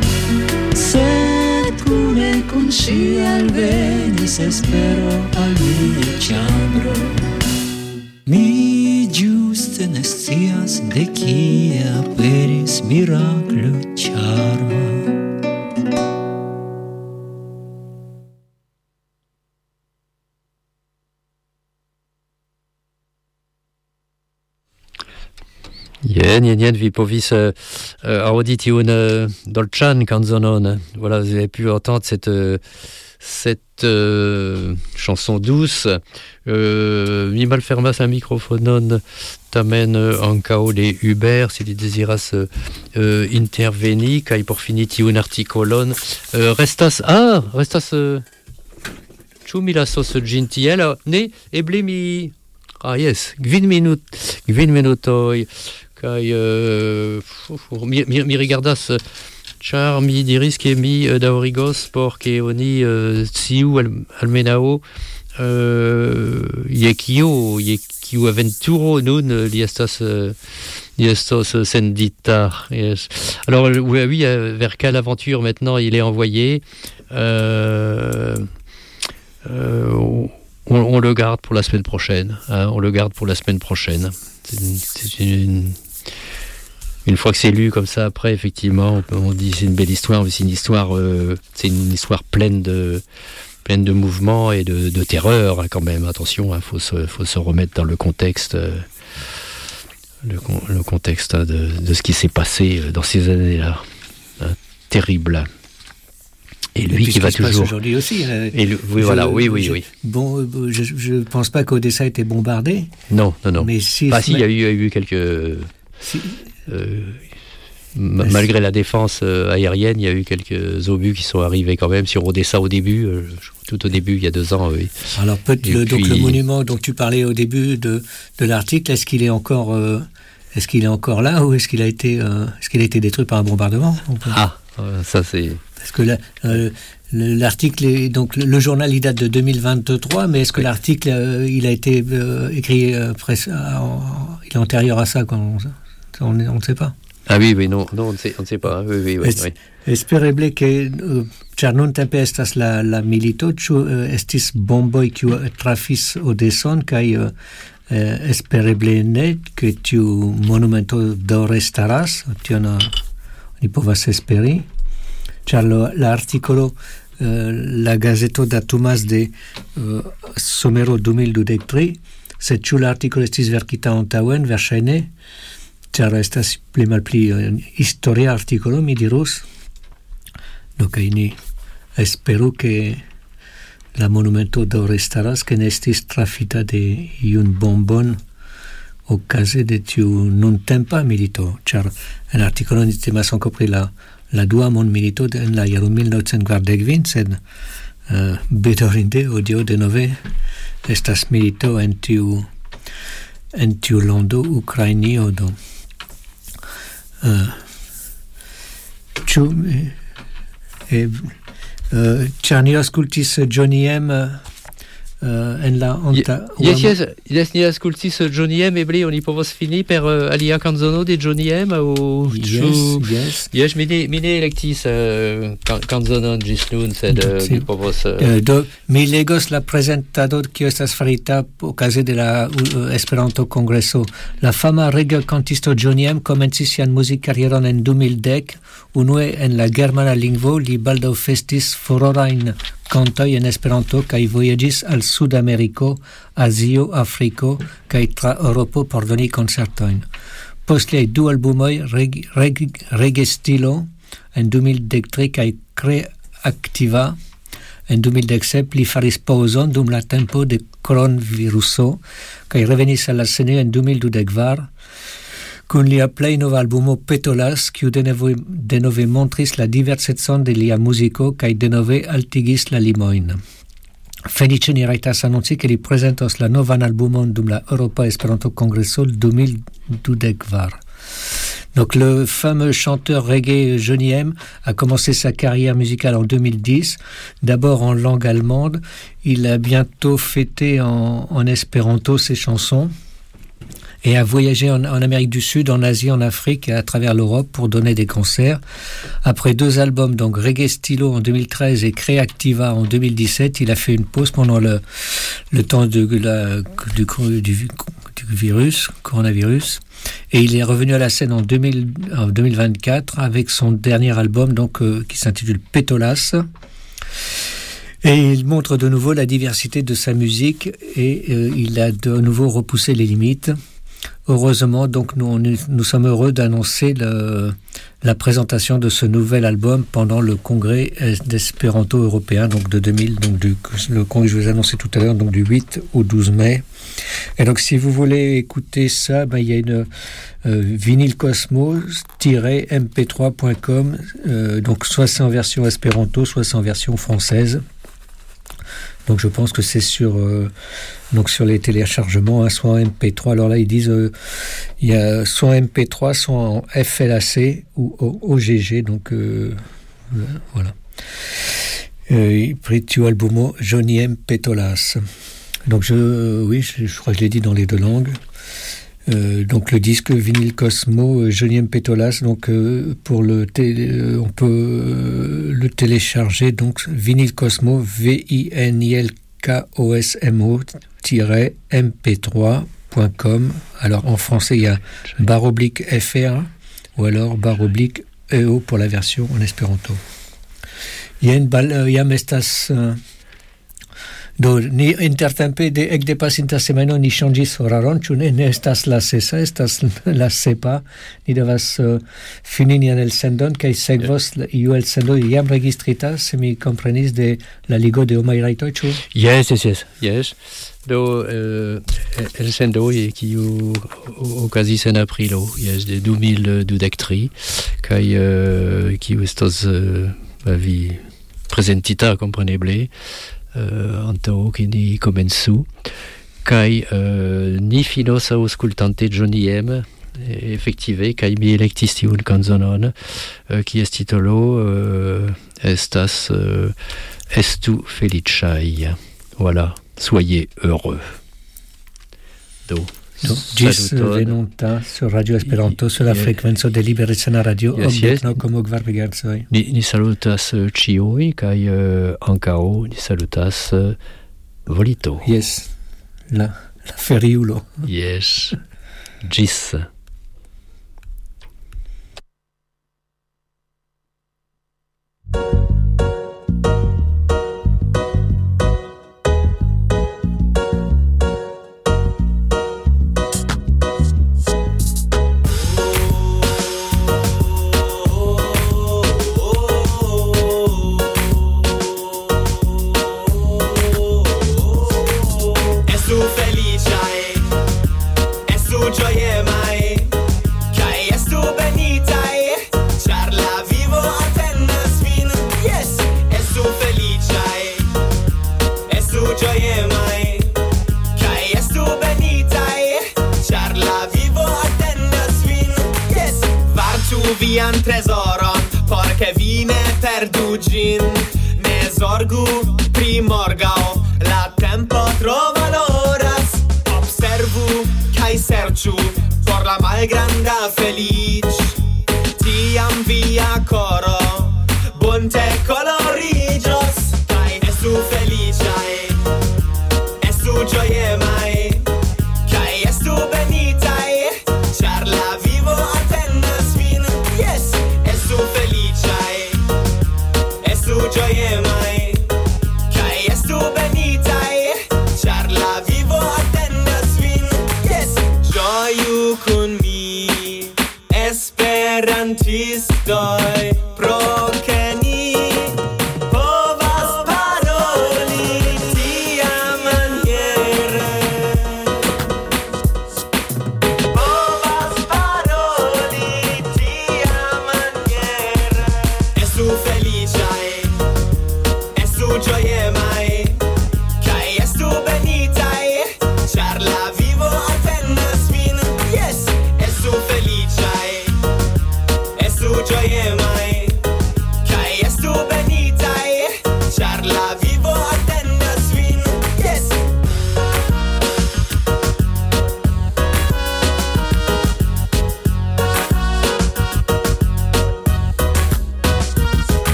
Sed come con sci al venis espero al mia ciambro. Mi giuste ne scias de chia peris miraclo charma. Nien, vi povis auditiun dolĉan canzonon. Voilà, vous avez pu entendre cette chanson douce. Mi malfermas la microfonon tamen ankaŭ de Hubert, si li deziras interveni, kaj por fini tiun artikolon restas ĉu mi lasos ĝin tiel? Ne, eble mi yes, 20 minutoj. Kaj mi rigardas ĉar mi diris ke mi daŭrigos por ke oni sciu almenaŭ je kiu aventuro nun li estas sendita. Yes. Alors oui, vers quelle aventure maintenant il est envoyé? On le garde pour la semaine prochaine. On le garde pour la semaine prochaine. C'est une fois que c'est lu comme ça, après effectivement on dit c'est une belle histoire, mais c'est une histoire pleine de mouvements et de terreur quand même. Attention, faut se remettre dans le contexte le contexte de ce qui s'est passé dans ces années-là, terrible. Et lui qui va toujours aujourd'hui aussi. Oui. Bon, je pense pas qu'Odessa ait été bombardée. Non. Mais si. Il y a eu quelques. Malgré la défense aérienne, il y a eu quelques obus qui sont arrivés quand même sur Odessa au début, tout au début, il y a 2 ans. Oui. Alors donc le monument dont tu parlais au début de l'article, est-ce qu'il est encore là ou est-ce qu'il a été détruit par un bombardement? Ça c'est. Parce que l'article est, donc le journal il date de 2023, mais est-ce que l'article il a été écrit il est antérieur à ça quand on ne sait pas. Ah oui, non, on ne sait pas. Oui. Espereble que ĉar nuntempe estas la milito, ĉu estis bomboj kiu trafis Odeson kaj espereble ne ke tiu monumento do restaras, tion oni povas esperi. Ĉar la artikolo la gazeto datumas de somero 2023, sed ĉu la artikolo estis verkita antaŭen, verŝajne, ĉar estas pli malpli historia artikolo, mi dirus. Do kaj ni esperu ke la monumento do restaras, ke ne estis trafita de iun bombon okaze de tiu nuntempa milito, ĉar en artikolo ni temas ankaŭ pri la dua mondmilito en la jaro 1945, sed bedorinde hodiaŭ denove estas milito en tiu lando Ukrainio. Do ĉu ĉar ni aŭskultis Johnny M en la Yes, ni aŭskultis Johnny M, eble oni povos fini per alia kanzono de Johnny M aŭ Yes, mi ne elektis kanzonon ĝis nun, sed mi povos do mi legos la prezentado kiu estas farita okaze de la Esperanto Kongreso. La fama reggae-kantisto Johnny M komencis sian muzikkarieron en 2010. Unue en la germana lingvo li baldaŭ festis furorajn kantoj en Esperanto kaj vojaĝis al Sudameriko, Azio, Afriko kaj tra Eŭropo por doni koncertojn. Post liaj 2 albumoj Reggae-stilo en 2013 kaj Kreativa en 2017 li faris paŭzon dum la tempo de kronviruso kaj revenis al la scenejo en 2024 kun lia plej nova albumo Petolas, kiu denove montris la diversecon de lia muziko kaj denove altigis la limojn. Feliĉe ni rajtas anonci ke li prezentos la novan albumon dum la Eŭropa Esperanto-Kongreso 2024. Donc le fameux chanteur reggae Johnny M a commencé sa carrière musicale en 2010, d'abord en langue allemande. Il a bientôt fêté en espéranto ses chansons et a voyagé en Amérique du Sud, en Asie, en Afrique et à travers l'Europe pour donner des concerts. Après 2 albums, donc Reggae Stylo en 2013 et Creativa en 2017, il a fait une pause pendant le temps du coronavirus. Et il est revenu à la scène en 2024 avec son dernier album donc, qui s'intitule Pétolas. Et il montre de nouveau la diversité de sa musique et il a de nouveau repoussé les limites. Heureusement, donc nous sommes heureux d'annoncer la présentation de ce nouvel album pendant le congrès d'espéranto européen donc de 2000, donc le congrès que je vous ai annoncé tout à l'heure, donc du 8 au 12 mai. Et donc si vous voulez écouter ça, il y a une vinylcosmos-mp3.com, donc soit c'est en version espéranto, soit c'est en version française. Donc je pense que c'est sur les téléchargements, soit en MP3. Alors là, ils disent il y a soit en MP3, soit en FLAC ou OGG. Donc voilà. Pritio albumo Johnny M. Pétolas. Donc je crois que je l'ai dit dans les 2 langues. Donc le disque Vinyl Cosmo Johnny M. Pétolas, donc pour on peut le télécharger, donc Vinyl Cosmo vinylcosmo-mp3.com. Alors en français il y a /FR ou alors /EO pour la version en espéranto. Jam estas do ni intertempe de ekde pasinta semajno ni ŝanĝis horaron, ĉu ne estas la 6, estas la 7. Ni devas fini nian elsendon kaj sekvos iu elsendo jam registrita, se mi komprenis, de la Ligo de Homaj Rajtoj, ĉu? Yes. Do elsendo kiu okazis en aprilo, de 2023, kaj kiu estos vi prezentita kompreneble antaŭ ke ni komencu, kaj ni finos aŭskultante Johnny M efektive, kaj mi elektis tiun kanzonon kies titolo estas Estu feliĉaj. Voilà, soyez heureux. Ĝis venonta sur Radio Esperanto sur la frekvenco de Liberecana Radio como 4 MHz. Ni salutas ĉiuj kaj ankaŭ ni salutas Volito. Yes, la feriulo. Yes, ĝis. Vian trezoron, porque vi ne perdu ĝin. Ne zorgu pri morgaŭ, la tempo tro valoras. Observu kaj serĉu por la malgranda feliĉ. Tiam via koro bunte koloriĝos. Kaj estu feliĉaj, estu ĝojemaj, kaj estu benitaj, ĉar la vivo atendas vin. Yes, estu feliĉaj, estu ĝojemaj, kaj estu benitaj, ĉar la vivo atendas vin. Yes, ĝoju kun mi, esperantistoj, pro ke ni povas paroli tiamaniere. Povas paroli tiamaniere. Estu feliĉaj, estu ĝojemaj, kaj estu benitaj, ĉar la vivo atendas vin. Yes, estu feliĉaj,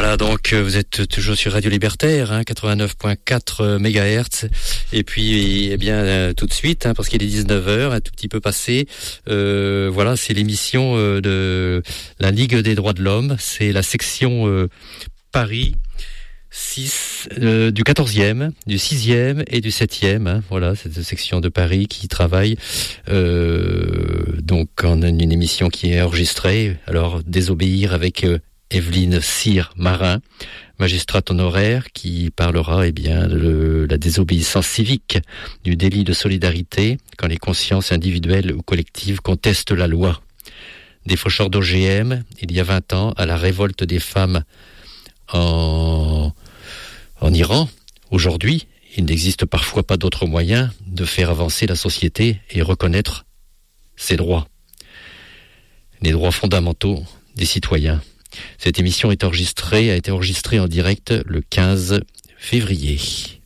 Voilà, donc vous êtes toujours sur Radio Libertaire, 89.4 MHz. Et puis, eh bien, tout de suite, parce qu'il est 19h, un tout petit peu passé, voilà, c'est l'émission de la Ligue des droits de l'homme. C'est la section Paris 6, du 14e, du 6e et du 7e. Voilà, cette section de Paris qui travaille donc en une émission qui est enregistrée. Alors, Désobéir avec Evelyne Cyr-Marin, magistrate honoraire, qui parlera de la désobéissance civique, du délit de solidarité quand les consciences individuelles ou collectives contestent la loi. Des faucheurs d'OGM, il y a 20 ans, à la révolte des femmes en Iran. Aujourd'hui, il n'existe parfois pas d'autre moyen de faire avancer la société et reconnaître ses droits, les droits fondamentaux des citoyens. Cette émission a été enregistrée en direct le 15 février.